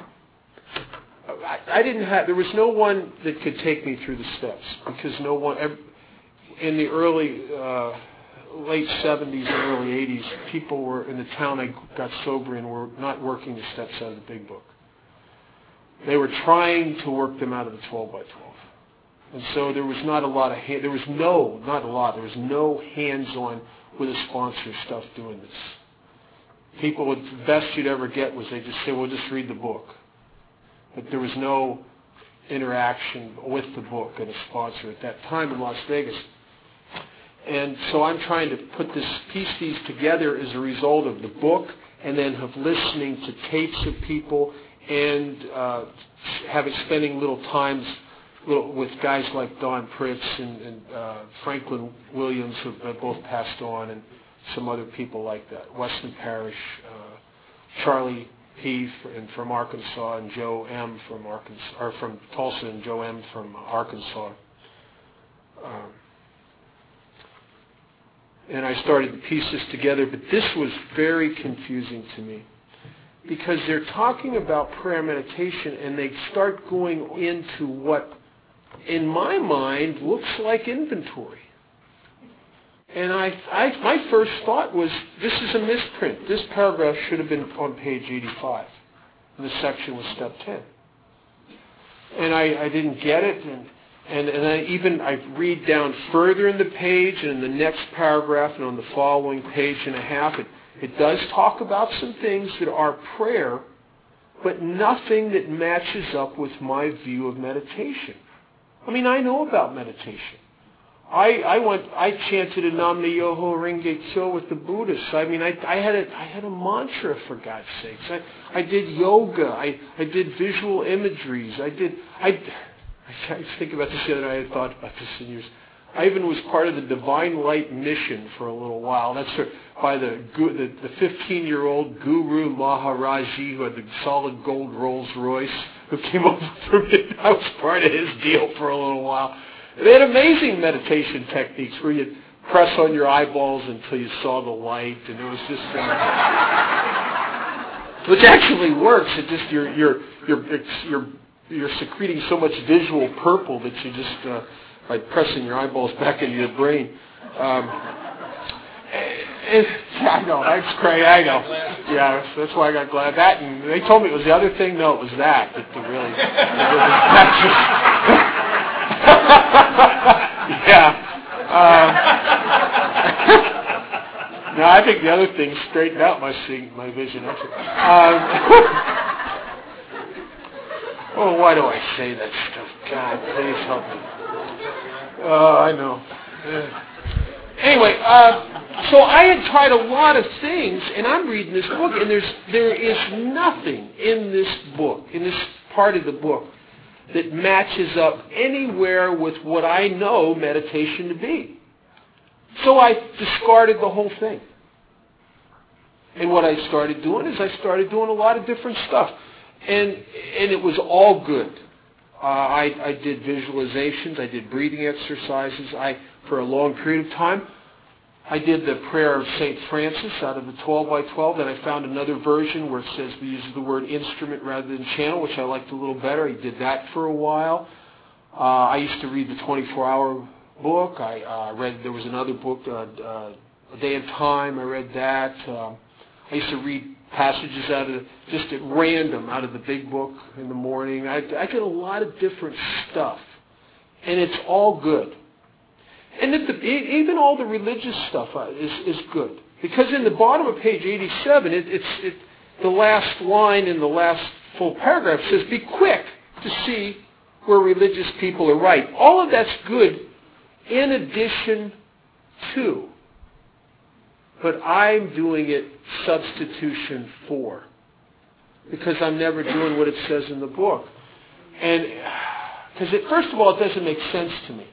I, I didn't have... There was no one that could take me through the steps, because no one... In the early... Uh, late seventies and early eighties, people were in the town I got sober in were not working the steps out of the Big Book. They were trying to work them out of the twelve by twelve. And so there was not a lot of, hand, there was no, not a lot, there was no hands-on with a sponsor stuff doing this. People, would, the best you'd ever get was they just say, well, just read the book. But there was no interaction with the book and a sponsor at that time in Las Vegas. And so I'm trying to put this, piece these together as a result of the book, and then of listening to tapes of people, and uh, having spending little times little, with guys like Don Pritz and, and uh, Franklin Williams, who have both passed on, and some other people like that. Wesley Parrish, uh, Charlie P. and from Arkansas, and Joe M. from Arkansas, or from Tulsa, and Joe M. from Arkansas. Um, And I started to piece this together, but this was very confusing to me. Because they're talking about prayer meditation, and they start going into what, in my mind, looks like inventory. And I, I, my first thought was, this is a misprint. This paragraph should have been on page eighty-five. And the section was step ten. And I, I didn't get it, and And, and I even I read down further in the page, and in the next paragraph, and on the following page and a half, it, it does talk about some things that are prayer, but nothing that matches up with my view of meditation. I mean, I know about meditation. I I went I chanted a Nam Myoho Renge Kyo with the Buddhists. I mean, I I had a I had a mantra, for God's sakes. I I did yoga. I I did visual imageries. I did I. I was thinking about this the other night. I had thought about this in years. I even was part of the Divine Light Mission for a little while. That's by the the, the fifteen-year-old Guru Maharaji, who had the solid gold Rolls Royce, who came over for me. I was part of his deal for a little while. They had amazing meditation techniques where you'd press on your eyeballs until you saw the light, and it was just... Uh, which actually works. It just, you're, you're, you're, it's, you're You're secreting so much visual purple that you just, uh, by pressing your eyeballs back into your brain. Um, and, yeah, I know, that's crazy, I know. Yeah, that's why I got glad. That, and they told me it was the other thing. No, it was that. That the really, that really yeah. Um, no, I think the other thing straightened out my seeing, my vision. Um, Oh, why do I say that stuff? God, please help me. Oh, I know. Uh, anyway, uh, so I had tried a lot of things, and I'm reading this book, and there's there is nothing in this book, in this part of the book, that matches up anywhere with what I know meditation to be. So I discarded the whole thing. And what I started doing is I started doing a lot of different stuff. And and it was all good. Uh, I, I did visualizations. I did breathing exercises. I, for a long period of time, I did the prayer of Saint Francis out of the twelve by twelve. Then I found another version where it says we use the word instrument rather than channel, which I liked a little better. I did that for a while. Uh, I used to read the twenty-four hour book. I uh, read, there was another book, uh, uh, A Day in Time. I read that. Uh, I used to read passages out of, just at random, out of the big book in the morning. I, I did a lot of different stuff. And it's all good. And it, the, even all the religious stuff is, is good. Because in the bottom of page eighty-seven, it, it's it, the last line in the last full paragraph says, be quick to see where religious people are right. All of that's good in addition to. But I'm doing it substitution for. Because I'm never doing what it says in the book. And because it, first of all, it doesn't make sense to me.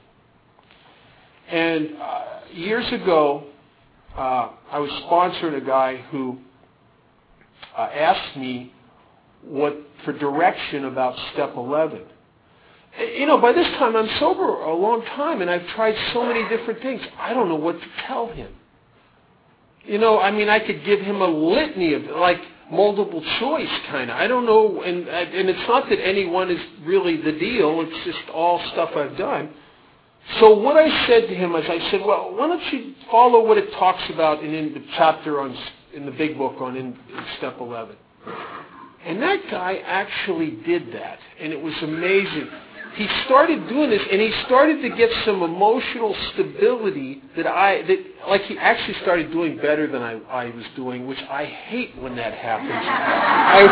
And uh, years ago, uh, I was sponsoring a guy who uh, asked me what for direction about step eleven. You know, by this time I'm sober a long time, and I've tried so many different things. I don't know what to tell him. You know, I mean, I could give him a litany of, like, multiple choice kind of. I don't know, and and it's not that any one is really the deal. It's just all stuff I've done. So what I said to him is, I said, well, why don't you follow what it talks about in, in the chapter on in the big book on in, in step eleven. And that guy actually did that, and it was amazing. He started doing this, and he started to get some emotional stability that I, that like he actually started doing better than I, I was doing, which I hate when that happens. I,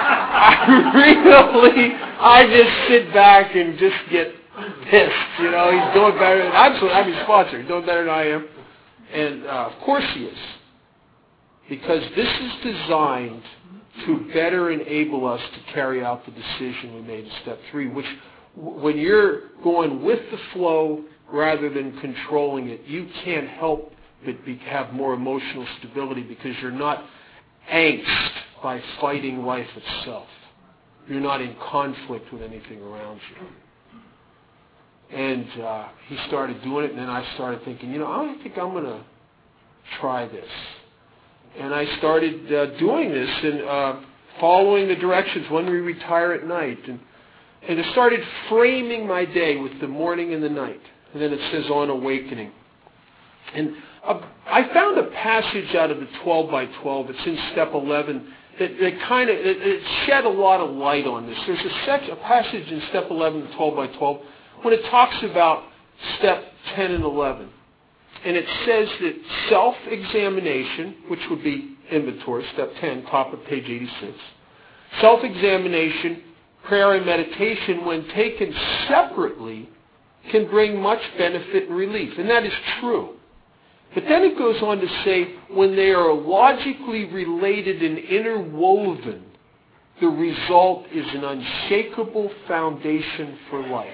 I really, I just sit back and just get pissed. You know, he's doing better than I'm. I'm his sponsor. He's doing better than I am, and uh, of course he is, because this is designed to better enable us to carry out the decision we made in step three, which when you're going with the flow rather than controlling it, you can't help but be, have more emotional stability because you're not angst by fighting life itself. You're not in conflict with anything around you. And uh, he started doing it, and then I started thinking, you know, I think I'm going to try this. And I started uh, doing this and uh, following the directions when we retire at night. And And I started framing my day with the morning and the night. And then it says on awakening. And uh, I found a passage out of the twelve by twelve. It's in step eleven. That, that kind of it, it shed a lot of light on this. There's a, section, a passage in step eleven, the twelve by twelve, when it talks about step ten and eleven. And it says that self-examination, which would be inventory, step ten, top of page eighty-six. Self-examination, prayer and meditation, when taken separately, can bring much benefit and relief. And that is true. But then it goes on to say, when they are logically related and interwoven, the result is an unshakable foundation for life.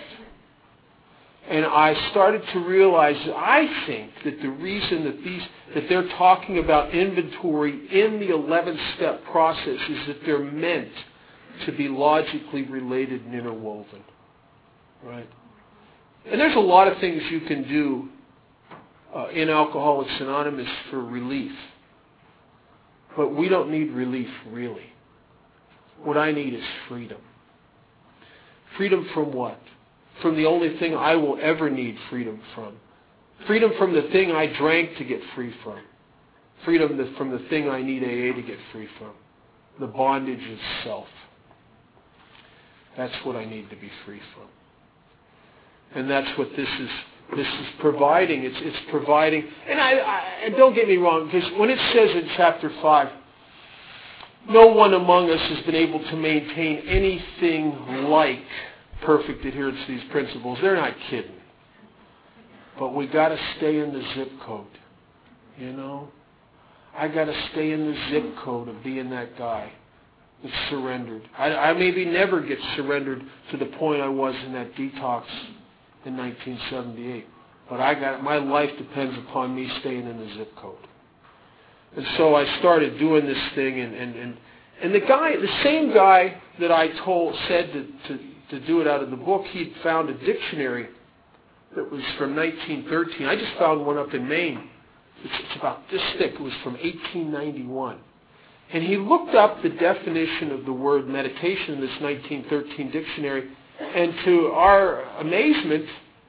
And I started to realize that I think that the reason that these that they're talking about inventory in the eleven-step process is that they're meant to be logically related and interwoven. Right? And there's a lot of things you can do uh, in Alcoholics Anonymous for relief. But we don't need relief, really. What I need is freedom. Freedom from what? From the only thing I will ever need freedom from. Freedom from the thing I drank to get free from. Freedom from the thing I need A A to get free from. The bondage of self. That's what I need to be free from. And that's what this is this is providing. It's it's providing, and I, I and don't get me wrong, because when it says in chapter five, no one among us has been able to maintain anything like perfect adherence to these principles. They're not kidding. But we got to stay in the zip code. You know? I got to stay in the zip code of being that guy that's surrendered. I, I maybe never get surrendered to the point I was in that detox in nineteen seventy-eight. But I got my life depends upon me staying in the zip code. And so I started doing this thing, and and, and, and the guy, the same guy that I told said to, to to do it out of the book, he'd found a dictionary that was from nineteen thirteen. I just found one up in Maine. It's, it's about this thick. It was from eighteen ninety-one. And he looked up the definition of the word meditation in this nineteen thirteen dictionary. And to our amazement,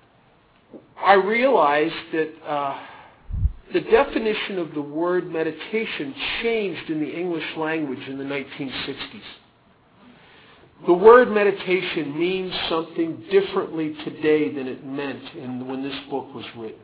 I realized that uh, the definition of the word meditation changed in the English language in the nineteen sixties. The word meditation means something differently today than it meant in, when this book was written.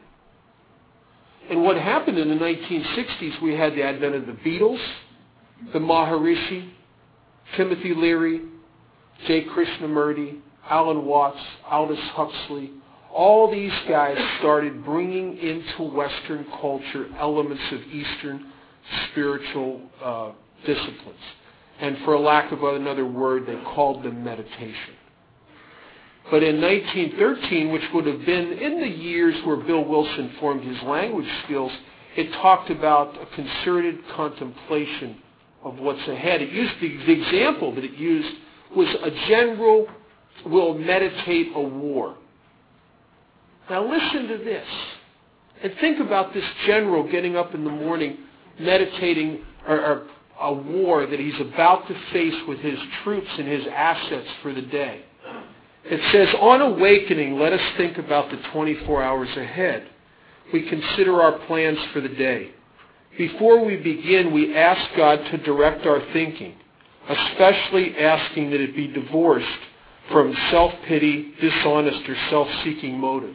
And what happened in the nineteen sixties, we had the advent of the Beatles, the Maharishi, Timothy Leary, J. Krishnamurti, Alan Watts, Aldous Huxley, all these guys started bringing into Western culture elements of Eastern spiritual uh, disciplines. And for a lack of another word, they called them meditation. But in nineteen thirteen, which would have been in the years where Bill Wilson formed his language skills, it talked about a concerted contemplation of what's ahead. It used the, the example that it used was a general will meditate a war. Now listen to this. And think about this general getting up in the morning meditating or, or a war that he's about to face with his troops and his assets for the day. It says, on awakening, let us think about the twenty-four hours ahead. We consider our plans for the day. Before we begin, we ask God to direct our thinking, especially asking that it be divorced from self-pity, dishonest, or self-seeking motives.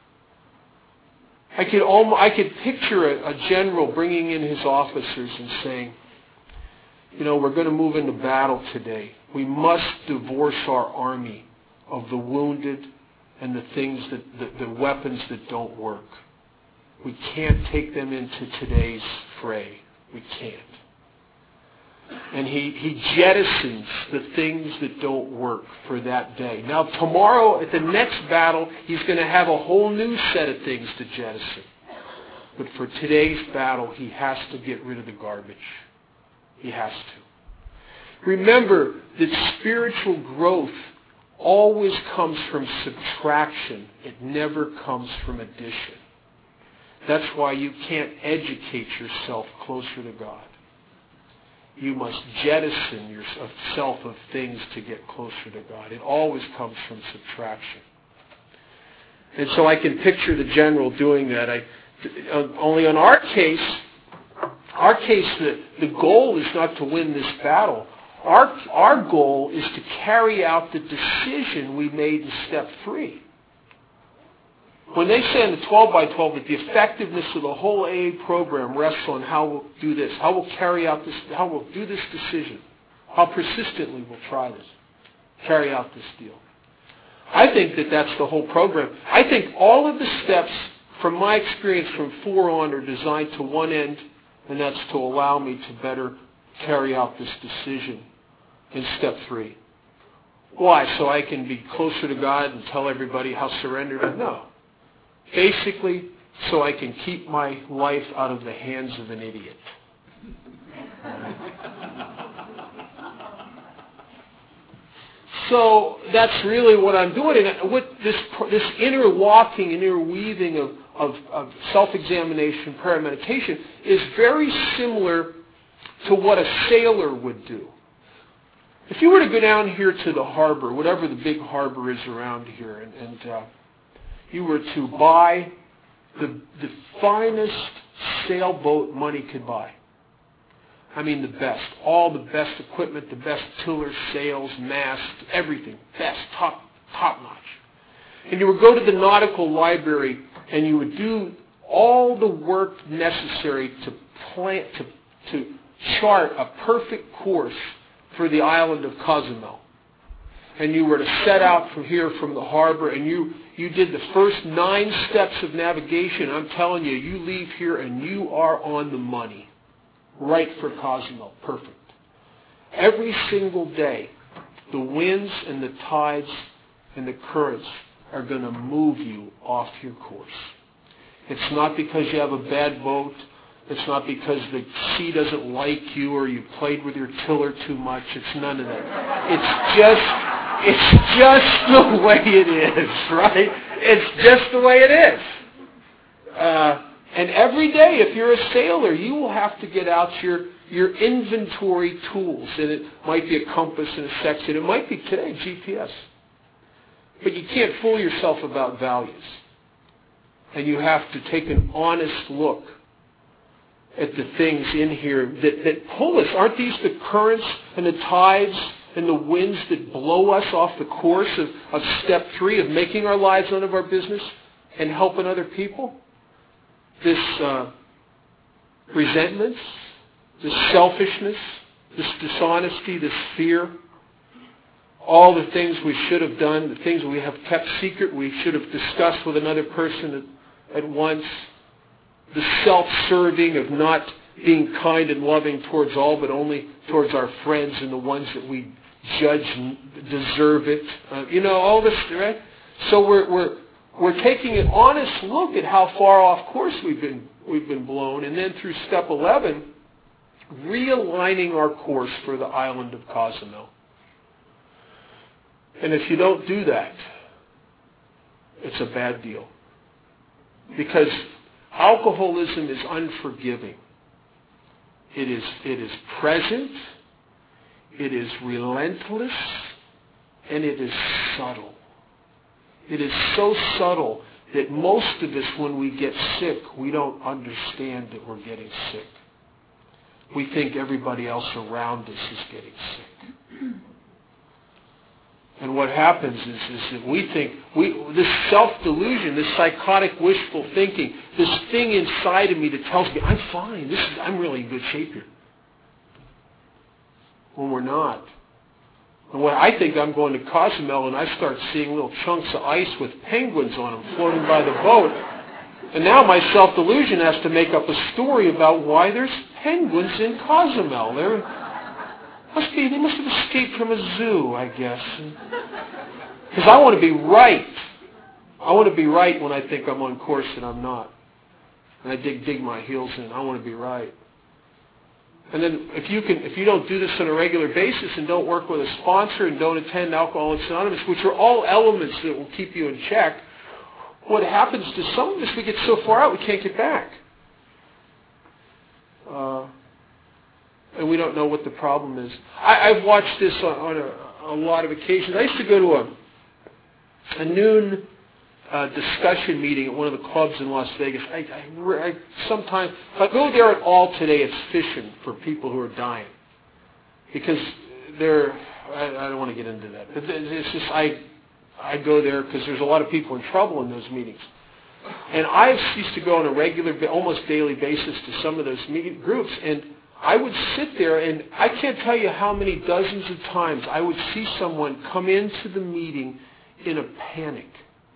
I could almost, I could picture a, a general bringing in his officers and saying, you know, we're going to move into battle today. We must divorce our army of the wounded and the things that, the, the weapons that don't work. We can't take them into today's fray. We can't. And he, he jettisons the things that don't work for that day. Now tomorrow, at the next battle, he's going to have a whole new set of things to jettison. But for today's battle, he has to get rid of the garbage. He has to. Remember that spiritual growth always comes from subtraction. It never comes from addition. That's why you can't educate yourself closer to God. You must jettison yourself of things to get closer to God. It always comes from subtraction. And so I can picture the general doing that. I, only on our case, our case, the, the goal is not to win this battle. Our, our goal is to carry out the decision we made in step three. When they say in the twelve by twelve that the effectiveness of the whole A A program rests on how we'll do this, how we'll carry out this, how we'll do this decision, how persistently we'll try this, carry out this deal. I think that that's the whole program. I think all of the steps, from my experience from four on, are designed to one end, and that's to allow me to better carry out this decision in step three. Why? So I can be closer to God and tell everybody how surrendered I am? No. Basically, so I can keep my life out of the hands of an idiot. So that's really what I'm doing. And what this this interlocking and interweaving of, of, of self-examination, prayer, and meditation is very similar to what a sailor would do. If you were to go down here to the harbor, whatever the big harbor is around here, and, and uh, you were to buy the, the finest sailboat money could buy. I mean the best. All the best equipment, the best tillers, sails, masts, everything. Best, top, top notch. And you would go to the nautical library and you would do all the work necessary to plan, to, to chart a perfect course for the island of Cozumel. And you were to set out from here from the harbor, and you, you did the first nine steps of navigation. I'm telling you, you leave here and you are on the money. Right for Cozumel. Perfect. Every single day, the winds and the tides and the currents are going to move you off your course. It's not because you have a bad boat. It's not because the sea doesn't like you or you played with your tiller too much. It's none of that. It's just... It's just the way it is, right? It's just the way it is. Uh, and every day, if you're a sailor, you will have to get out your, your inventory tools. And it might be a compass and a sextant. It might be today, G P S. But you can't fool yourself about values. And you have to take an honest look at the things in here that, that pull us. Aren't these the currents and the tides and the winds that blow us off the course of, of step three, of making our lives none of our business and helping other people? This uh, resentment, this selfishness, this dishonesty, this fear. all the things we should have done, the things we have kept secret, we should have discussed with another person at, at once, the self-serving of not being kind and loving towards all, but only towards our friends and the ones that we judge deserve it. Uh, you know, all this, right? So we're we're we're taking an honest look at how far off course we've been we've been blown, and then through step eleven, realigning our course for the island of Cozumel. And if you don't do that, it's a bad deal. Because alcoholism is unforgiving. It is, it is present, it is relentless, and it is subtle. It is so subtle that most of us, when we get sick, we don't understand that we're getting sick. We think everybody else around us is getting sick. And what happens is, is that we think, we this self-delusion, this psychotic wishful thinking, this thing inside of me that tells me, I'm fine, this is, I'm really in good shape here. When we're not. And when I think I'm going to Cozumel and I start seeing little chunks of ice with penguins on them floating by the boat, and now my self-delusion has to make up a story about why there's penguins in Cozumel. They're... Must be, they must have escaped from a zoo, I guess. Because I want to be right. I want to be right when I think I'm on course and I'm not. And I dig dig my heels in. I want to be right. And then if you can, if you don't do this on a regular basis and don't work with a sponsor and don't attend Alcoholics Anonymous, which are all elements that will keep you in check, what happens to some of us, we get so far out we can't get back. Uh, And we don't know what the problem is. I, I've watched this on, on a, a lot of occasions. I used to go to a, a noon uh, discussion meeting at one of the clubs in Las Vegas. I, I, I sometimes, if I go there at all today, it's fishing for people who are dying. Because they're, I, I don't want to get into that. But it's just, I, I go there because there's a lot of people in trouble in those meetings. And I used to go on a regular, almost daily basis to some of those meeting groups, and I would sit there, and I can't tell you how many dozens of times I would see someone come into the meeting in a panic.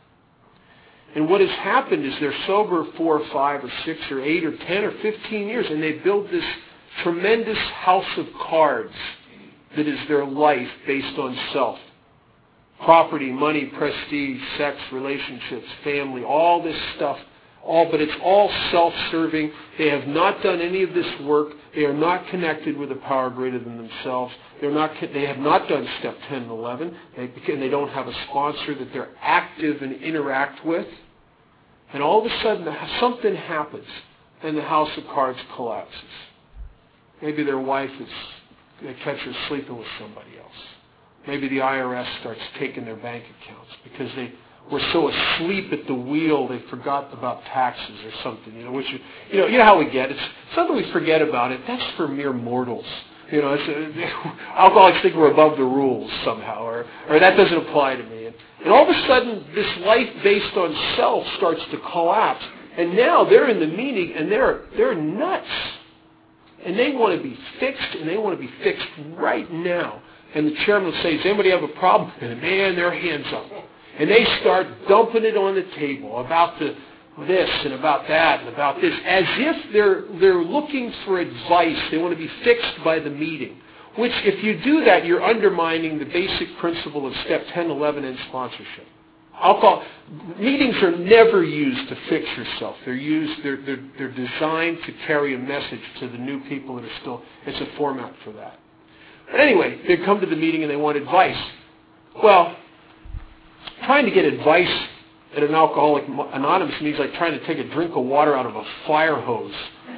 And what has happened is they're sober four or five or six or eight or ten or fifteen years, and they build this tremendous house of cards that is their life based on self. Property, money, prestige, sex, relationships, family, all this stuff. All, but it's all self-serving. They have not done any of this work. They are not connected with a power greater than themselves. They're not. They have not done step ten and eleven. They, and they don't have a sponsor that they're active and interact with. And all of a sudden, something happens, and the house of cards collapses. Maybe their wife is. They catch her sleeping with somebody else. Maybe the I R S starts taking their bank accounts because they were so asleep at the wheel they forgot about taxes or something. You know, which you know, you know how we get. It's something we forget about it. That's for mere mortals. You know, it's, uh, alcoholics think we're above the rules somehow, or or that doesn't apply to me. And, and all of a sudden, this life based on self starts to collapse. And now they're in the meeting and they're they're nuts, and they want to be fixed, and they want to be fixed right now. And the chairman will say, "Does anybody have a problem?" And man, their hands up. And they start dumping it on the table about the this and about that and about this, as if they're they're looking for advice. They want to be fixed by the meeting. Which, if you do that, you're undermining the basic principle of step ten, eleven, and sponsorship. Alcohol meetings are never used to fix yourself. They're used. They're they're they're designed to carry a message to the new people that are still. It's a format for that. But anyway, they come to the meeting and they want advice. Well, trying to get advice at an Alcoholics Anonymous means like trying to take a drink of water out of a fire hose.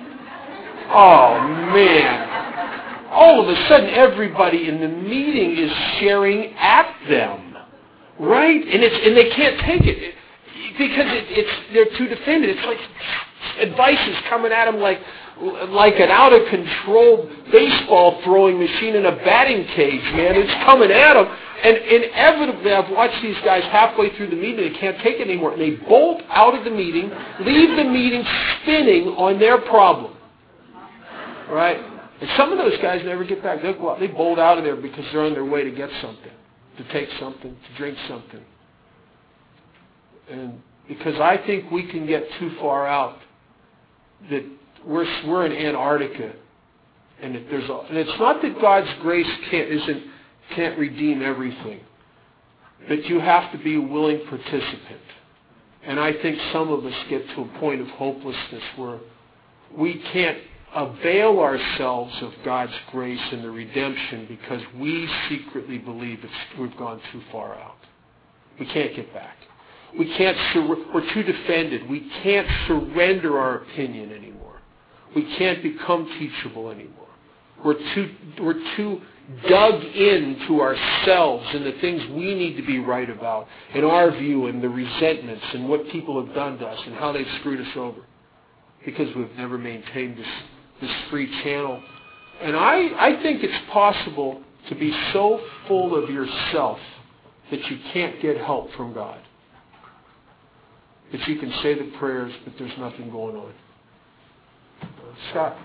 Oh, man. All of a sudden, everybody in the meeting is sharing at them. Right? And it's and they can't take it because it, it's they're too defended. It's like advice is coming at them like like an out-of-control baseball throwing machine in a batting cage, man. It's coming at them. And inevitably, I've watched these guys halfway through the meeting, they can't take it anymore, and they bolt out of the meeting, leave the meeting spinning on their problem. Right? And some of those guys never get back. They'll go out, they bolt out of there because they're on their way to get something. to take something, to drink something. And because I think we can get too far out, that we're we're in Antarctica, and it, there's a, and it's not that God's grace can't isn't can't redeem everything, but you have to be a willing participant. And I think some of us get to a point of hopelessness where we can't avail ourselves of God's grace and the redemption because we secretly believe it's, we've gone too far out. We can't get back. We can't. Sur- we're too defended. We can't surrender our opinion anymore. We can't become teachable anymore. We're too. We're too dug into ourselves and the things we need to be right about, in our view, and the resentments and what people have done to us and how they've screwed us over, because we've never maintained this this free channel. And I, I think it's possible to be so full of yourself that you can't get help from God. That you can say the prayers, but there's nothing going on. Uh, Scott.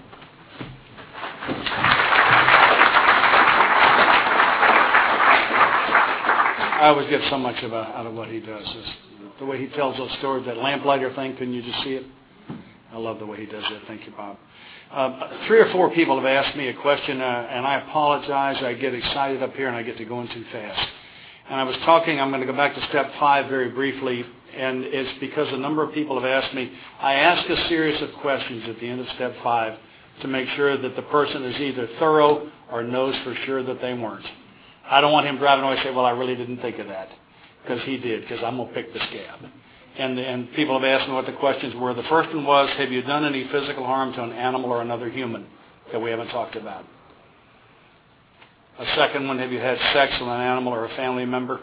I always get so much about, out of what he does. Is the way he tells those stories, that lamplighter thing, couldn't you just see it? I love the way he does that. Thank you, Bob. Uh, three or four people have asked me a question, uh, and I apologize. I get excited up here, and I get to going too fast. And I was talking, I'm going to go back to step five very briefly, and it's because a number of people have asked me. I ask a series of questions at the end of step five to make sure that the person is either thorough or knows for sure that they weren't. I don't want him driving away and say, well, I really didn't think of that, because he did, because I'm going to pick the scab. And, and people have asked me what the questions were. The first one was, have you done any physical harm to an animal or another human that we haven't talked about? A second one, have you had sex with an animal or a family member?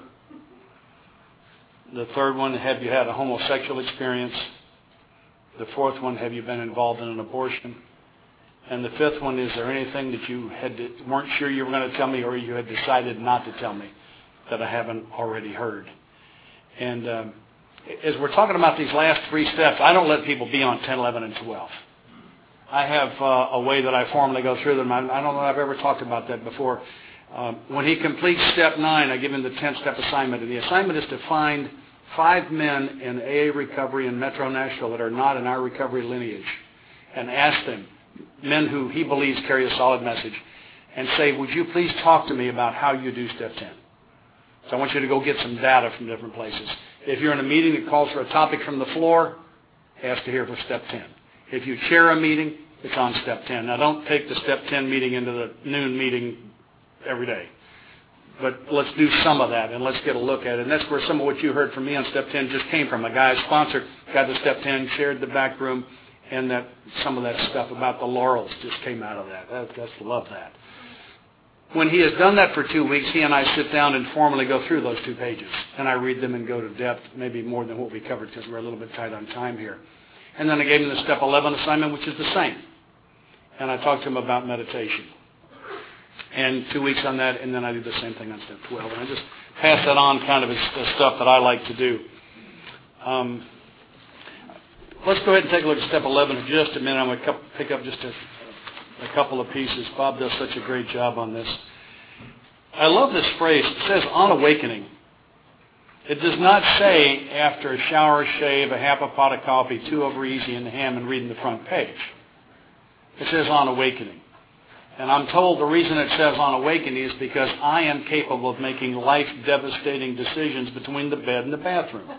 The third one, have you had a homosexual experience? The fourth one, have you been involved in an abortion? And the fifth one, is there anything that you had to, weren't sure you were going to tell me, or you had decided not to tell me that I haven't already heard? And um, as we're talking about these last three steps, I don't let people be on ten, eleven, and twelve. I have uh, a way that I formally go through them. I, I don't know if I've ever talked about that before. Um, when he completes step nine, I give him the tenth-step assignment. And the assignment is to find five men in A A recovery in Metro Nashville that are not in our recovery lineage, and ask them, men who he believes carry a solid message, and say, would you please talk to me about how you do step ten? So I want you to go get some data from different places. If you're in a meeting that calls for a topic from the floor, ask to hear for step ten. If you chair a meeting, it's on step ten. Now, don't take the step ten meeting into the noon meeting every day. But let's do some of that, and let's get a look at it. And that's where some of what you heard from me on step ten just came from. A guy sponsored, got to step ten, shared the back room, and that some of that stuff about the laurels just came out of that. I just love that. When he has done that for two weeks, he and I sit down and formally go through those two pages. And I read them and go to depth, maybe more than what we covered because we're a little bit tight on time here. And then I gave him the step eleven assignment, which is the same. And I talked to him about meditation. And two weeks on that, and then I do the same thing on step twelve. And I just pass that on kind of as, as stuff that I like to do. Um, let's go ahead and take a look at step eleven in just a minute. I'm going to pick up just a, a couple of pieces. Bob does such a great job on this. I love this phrase. It says, on awakening. It does not say after a shower, shave, a half a pot of coffee, two over easy in the ham, and reading the front page. It says on awakening. And I'm told the reason it says on awakening is because I am capable of making life-devastating decisions between the bed and the bathroom.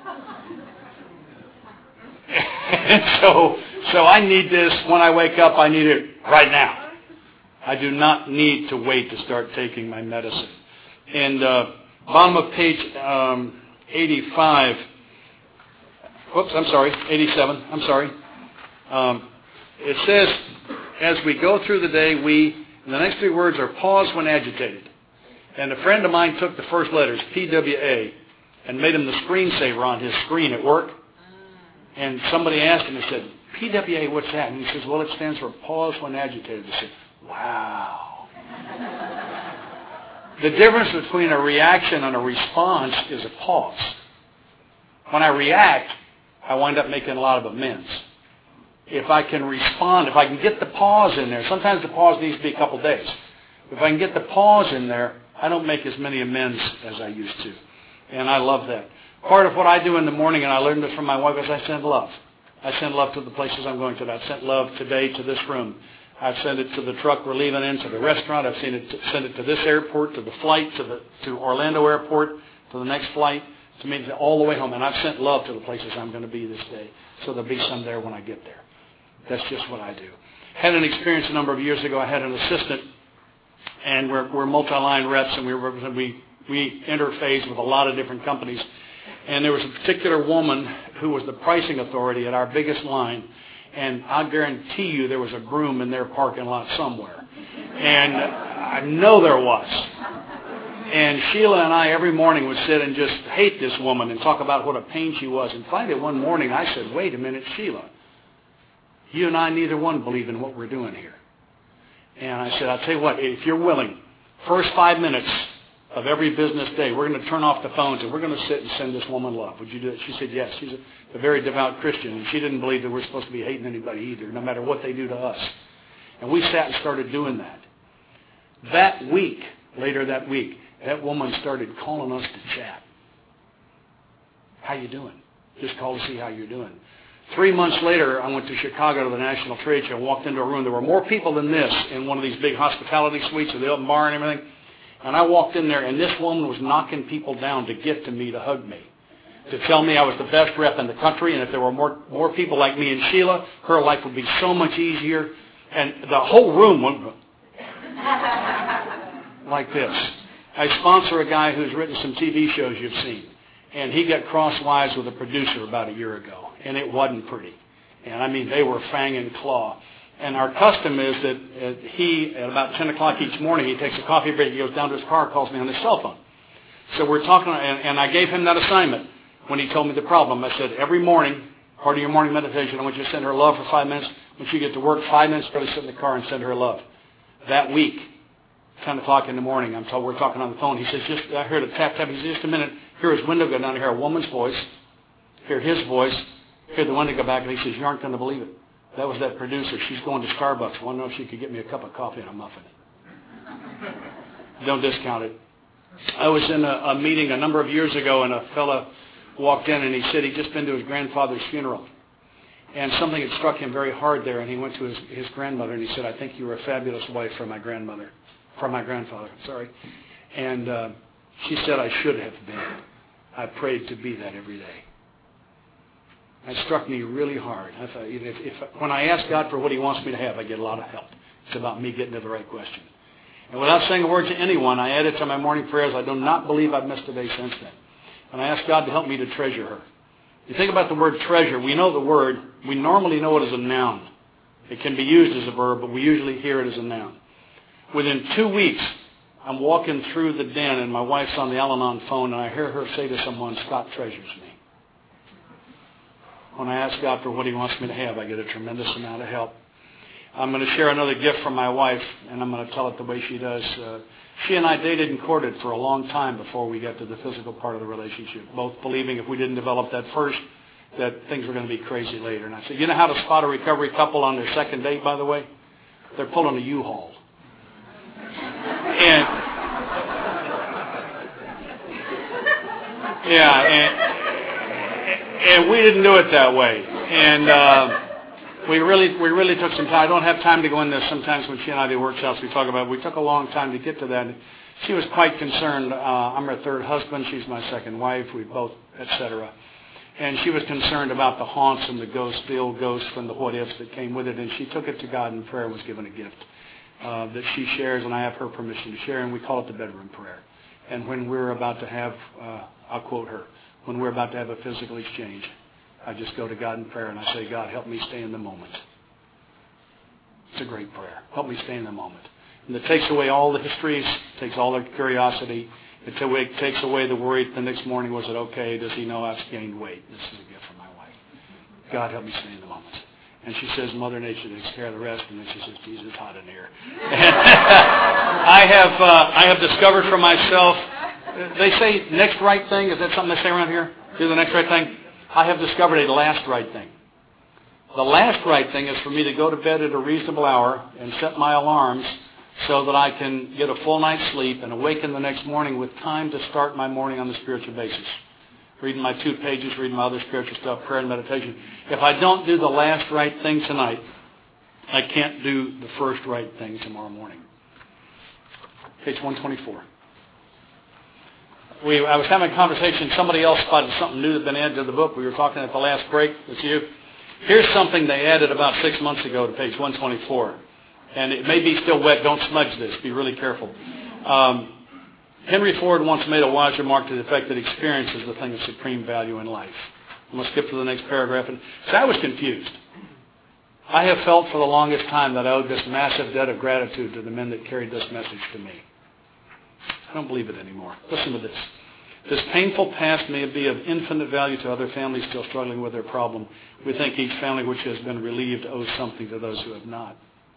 And so, so I need this when I wake up. I need it right now. I do not need to wait to start taking my medicine. And uh, bottom of page um, eighty-five. Whoops, I'm sorry, eighty-seven. I'm sorry. Um, it says, as we go through the day, we, and the next three words are pause when agitated. And a friend of mine took the first letters, P W A, and made him the screensaver on his screen at work. And somebody asked him, he said, P W A, what's that? And he says, well, it stands for pause when agitated. He said, wow. The difference between a reaction and a response is a pause. When I react, I wind up making a lot of amends. If I can respond, if I can get the pause in there, sometimes the pause needs to be a couple days. If I can get the pause in there, I don't make as many amends as I used to. And I love that. Part of what I do in the morning, and I learned this from my wife, is I send love. I send love to the places I'm going to. I've sent love today to this room. I've sent it to the truck we're leaving in, to the restaurant. I've seen it to, sent it to this airport, to the flight, to the to Orlando Airport, to the next flight, to me all the way home. And I've sent love to the places I'm going to be this day. So there'll be some there when I get there. That's just what I do. Had an experience a number of years ago. I had an assistant, and we're, we're multi-line reps, and we were, we we interface with a lot of different companies. And there was a particular woman who was the pricing authority at our biggest line, and I guarantee you there was a groom in their parking lot somewhere. And I know there was. And Sheila and I every morning would sit and just hate this woman and talk about what a pain she was. And finally one morning I said, wait a minute, Sheila, you and I, neither one believe in what we're doing here. And I said, I'll tell you what, if you're willing, first five minutes of every business day, we're going to turn off the phones and we're going to sit and send this woman love. Would you do it? She said, yes. She's a, a very devout Christian, and she didn't believe that we're supposed to be hating anybody either, no matter what they do to us. And we sat and started doing that. That week, later that week, that woman started calling us to chat. How you doing? Just call to see how you're doing. Three months later, I went to Chicago to the National Trade Show and walked into a room. There were more people than this in one of these big hospitality suites with the open bar and everything. And I walked in there, and this woman was knocking people down to get to me, to hug me, to tell me I was the best rep in the country, and if there were more more people like me and Sheila, her life would be so much easier. And the whole room went like this. I sponsor a guy who's written some T V shows you've seen, and he got crosswise with a producer about a year ago, and it wasn't pretty. And I mean, they were fang and claw. And our custom is that uh, he, at about ten o'clock each morning, he takes a coffee break, he goes down to his car, calls me on his cell phone. So we're talking, and, and I gave him that assignment when he told me the problem. I said, every morning, part of your morning meditation, I want you to send her love for five minutes. Once you get to work, five minutes, go to sit in the car and send her love. That week, ten o'clock in the morning, I'm told, we're talking on the phone. He says, just, I heard a tap, tap. He says, just a minute. Hear his window go down, hear a woman's voice, hear his voice, hear the window go back, and he says, you aren't going to believe it. That was that producer. She's going to Starbucks. Want to know if she could get me a cup of coffee and a muffin. Don't discount it. I was in a, a meeting a number of years ago, and a fella walked in, and he said he'd just been to his grandfather's funeral. And something had struck him very hard there, and he went to his, his grandmother, and he said, I think you were a fabulous wife for my grandmother, for my grandfather, sorry. And uh, she said, I should have been. I prayed to be that every day. It struck me really hard. I thought, if, if when I ask God for what He wants me to have, I get a lot of help. It's about me getting to the right question. And without saying a word to anyone, I added to my morning prayers, I do not believe I've missed a day since then. And I asked God to help me to treasure her. You think about the word treasure. We know the word. We normally know it as a noun. It can be used as a verb, but we usually hear it as a noun. Within two weeks, I'm walking through the den, and my wife's on the Al-Anon phone, and I hear her say to someone, Scott treasures me. When I ask God for what He wants me to have, I get a tremendous amount of help. I'm going to share another gift from my wife, and I'm going to tell it the way she does. Uh, she and I dated and courted for a long time before we got to the physical part of the relationship, both believing if we didn't develop that first, that things were going to be crazy later. And I said, you know how to spot a recovery couple on their second date, by the way? They're pulling a U-Haul. And, yeah, and... And we didn't do it that way. And uh, we really we really took some time. I don't have time to go into this. Sometimes when she and I do workshops, we talk about it. We took a long time to get to that. She was quite concerned. Uh, I'm her third husband. She's my second wife. We both, et cetera. And she was concerned about the haunts and the ghosts, the old ghosts and the what-ifs that came with it. And she took it to God in prayer and was given a gift uh, that she shares, and I have her permission to share. And we call it the bedroom prayer. And when we're about to have, uh, I'll quote her, when we're about to have a physical exchange, I just go to God in prayer and I say, God, help me stay in the moment. It's a great prayer. Help me stay in the moment. And it takes away all the histories, takes all the curiosity. It takes away the worry the next morning, was it okay? Does he know I've gained weight? This is a gift from my wife. God, help me stay in the moment. And she says, Mother Nature takes care of the rest. And then she says, Jesus, it's hot in here. I have uh, I have discovered for myself, they say next right thing. Is that something they say around here? Do the next right thing? I have discovered a last right thing. The last right thing is for me to go to bed at a reasonable hour and set my alarms so that I can get a full night's sleep and awaken the next morning with time to start my morning on the spiritual basis. Reading my two pages, reading my other spiritual stuff, prayer and meditation. If I don't do the last right thing tonight, I can't do the first right thing tomorrow morning. Page one twenty-four. We, I was having a conversation. Somebody else spotted something new that had been added to the book. We were talking at the last break. It's you. Here's something they added about six months ago to page one twenty-four. And it may be still wet. Don't smudge this. Be really careful. Um, Henry Ford once made a wise remark to the effect that experience is the thing of supreme value in life. I'm going to skip to the next paragraph. And so I was confused. I have felt for the longest time that I owed this massive debt of gratitude to the men that carried this message to me. I don't believe it anymore. Listen to this. This painful past may be of infinite value to other families still struggling with their problem. We think each family which has been relieved owes something to those who have not.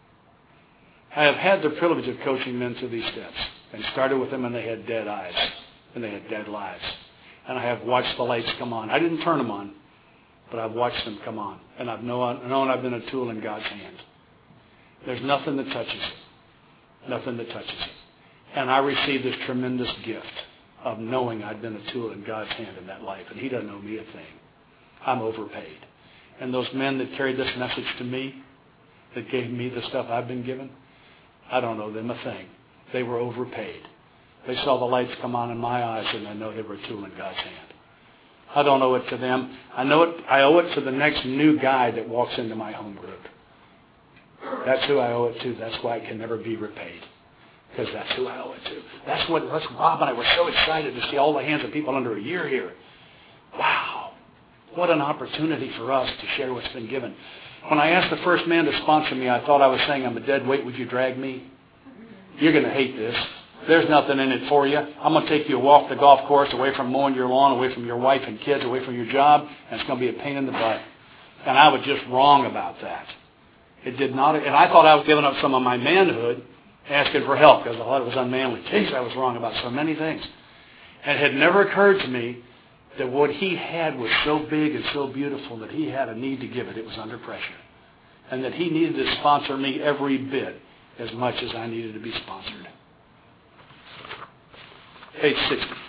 I have had the privilege of coaching men through these steps, and started with them and they had dead eyes, and they had dead lives. And I have watched the lights come on. I didn't turn them on, but I've watched them come on. And I've known, known I've been a tool in God's hand. There's nothing that touches it. Nothing that touches it. And I received this tremendous gift of knowing I'd been a tool in God's hand in that life. And He doesn't owe me a thing. I'm overpaid. And those men that carried this message to me, that gave me the stuff I've been given, I don't owe them a thing. They were overpaid. They saw the lights come on in my eyes, and I know they were a tool in God's hand. I don't owe it to them. I know it. I owe it to the next new guy that walks into my home group. That's who I owe it to. That's why I can never be repaid. Because that's who I owe it to. That's what that's Bob and I were so excited to see all the hands of people under a year here. Wow. What an opportunity for us to share what's been given. When I asked the first man to sponsor me, I thought I was saying, I'm a dead weight. Would you drag me? You're going to hate this. There's nothing in it for you. I'm going to take you a walk the golf course, away from mowing your lawn, away from your wife and kids, away from your job, and it's going to be a pain in the butt. And I was just wrong about that. It did not, and I thought I was giving up some of my manhood, asking for help, because I thought it was unmanly. Jeez, I was wrong about so many things. And it had never occurred to me that what he had was so big and so beautiful that he had a need to give it. It was under pressure. And that he needed to sponsor me every bit as much as I needed to be sponsored. Page sixty.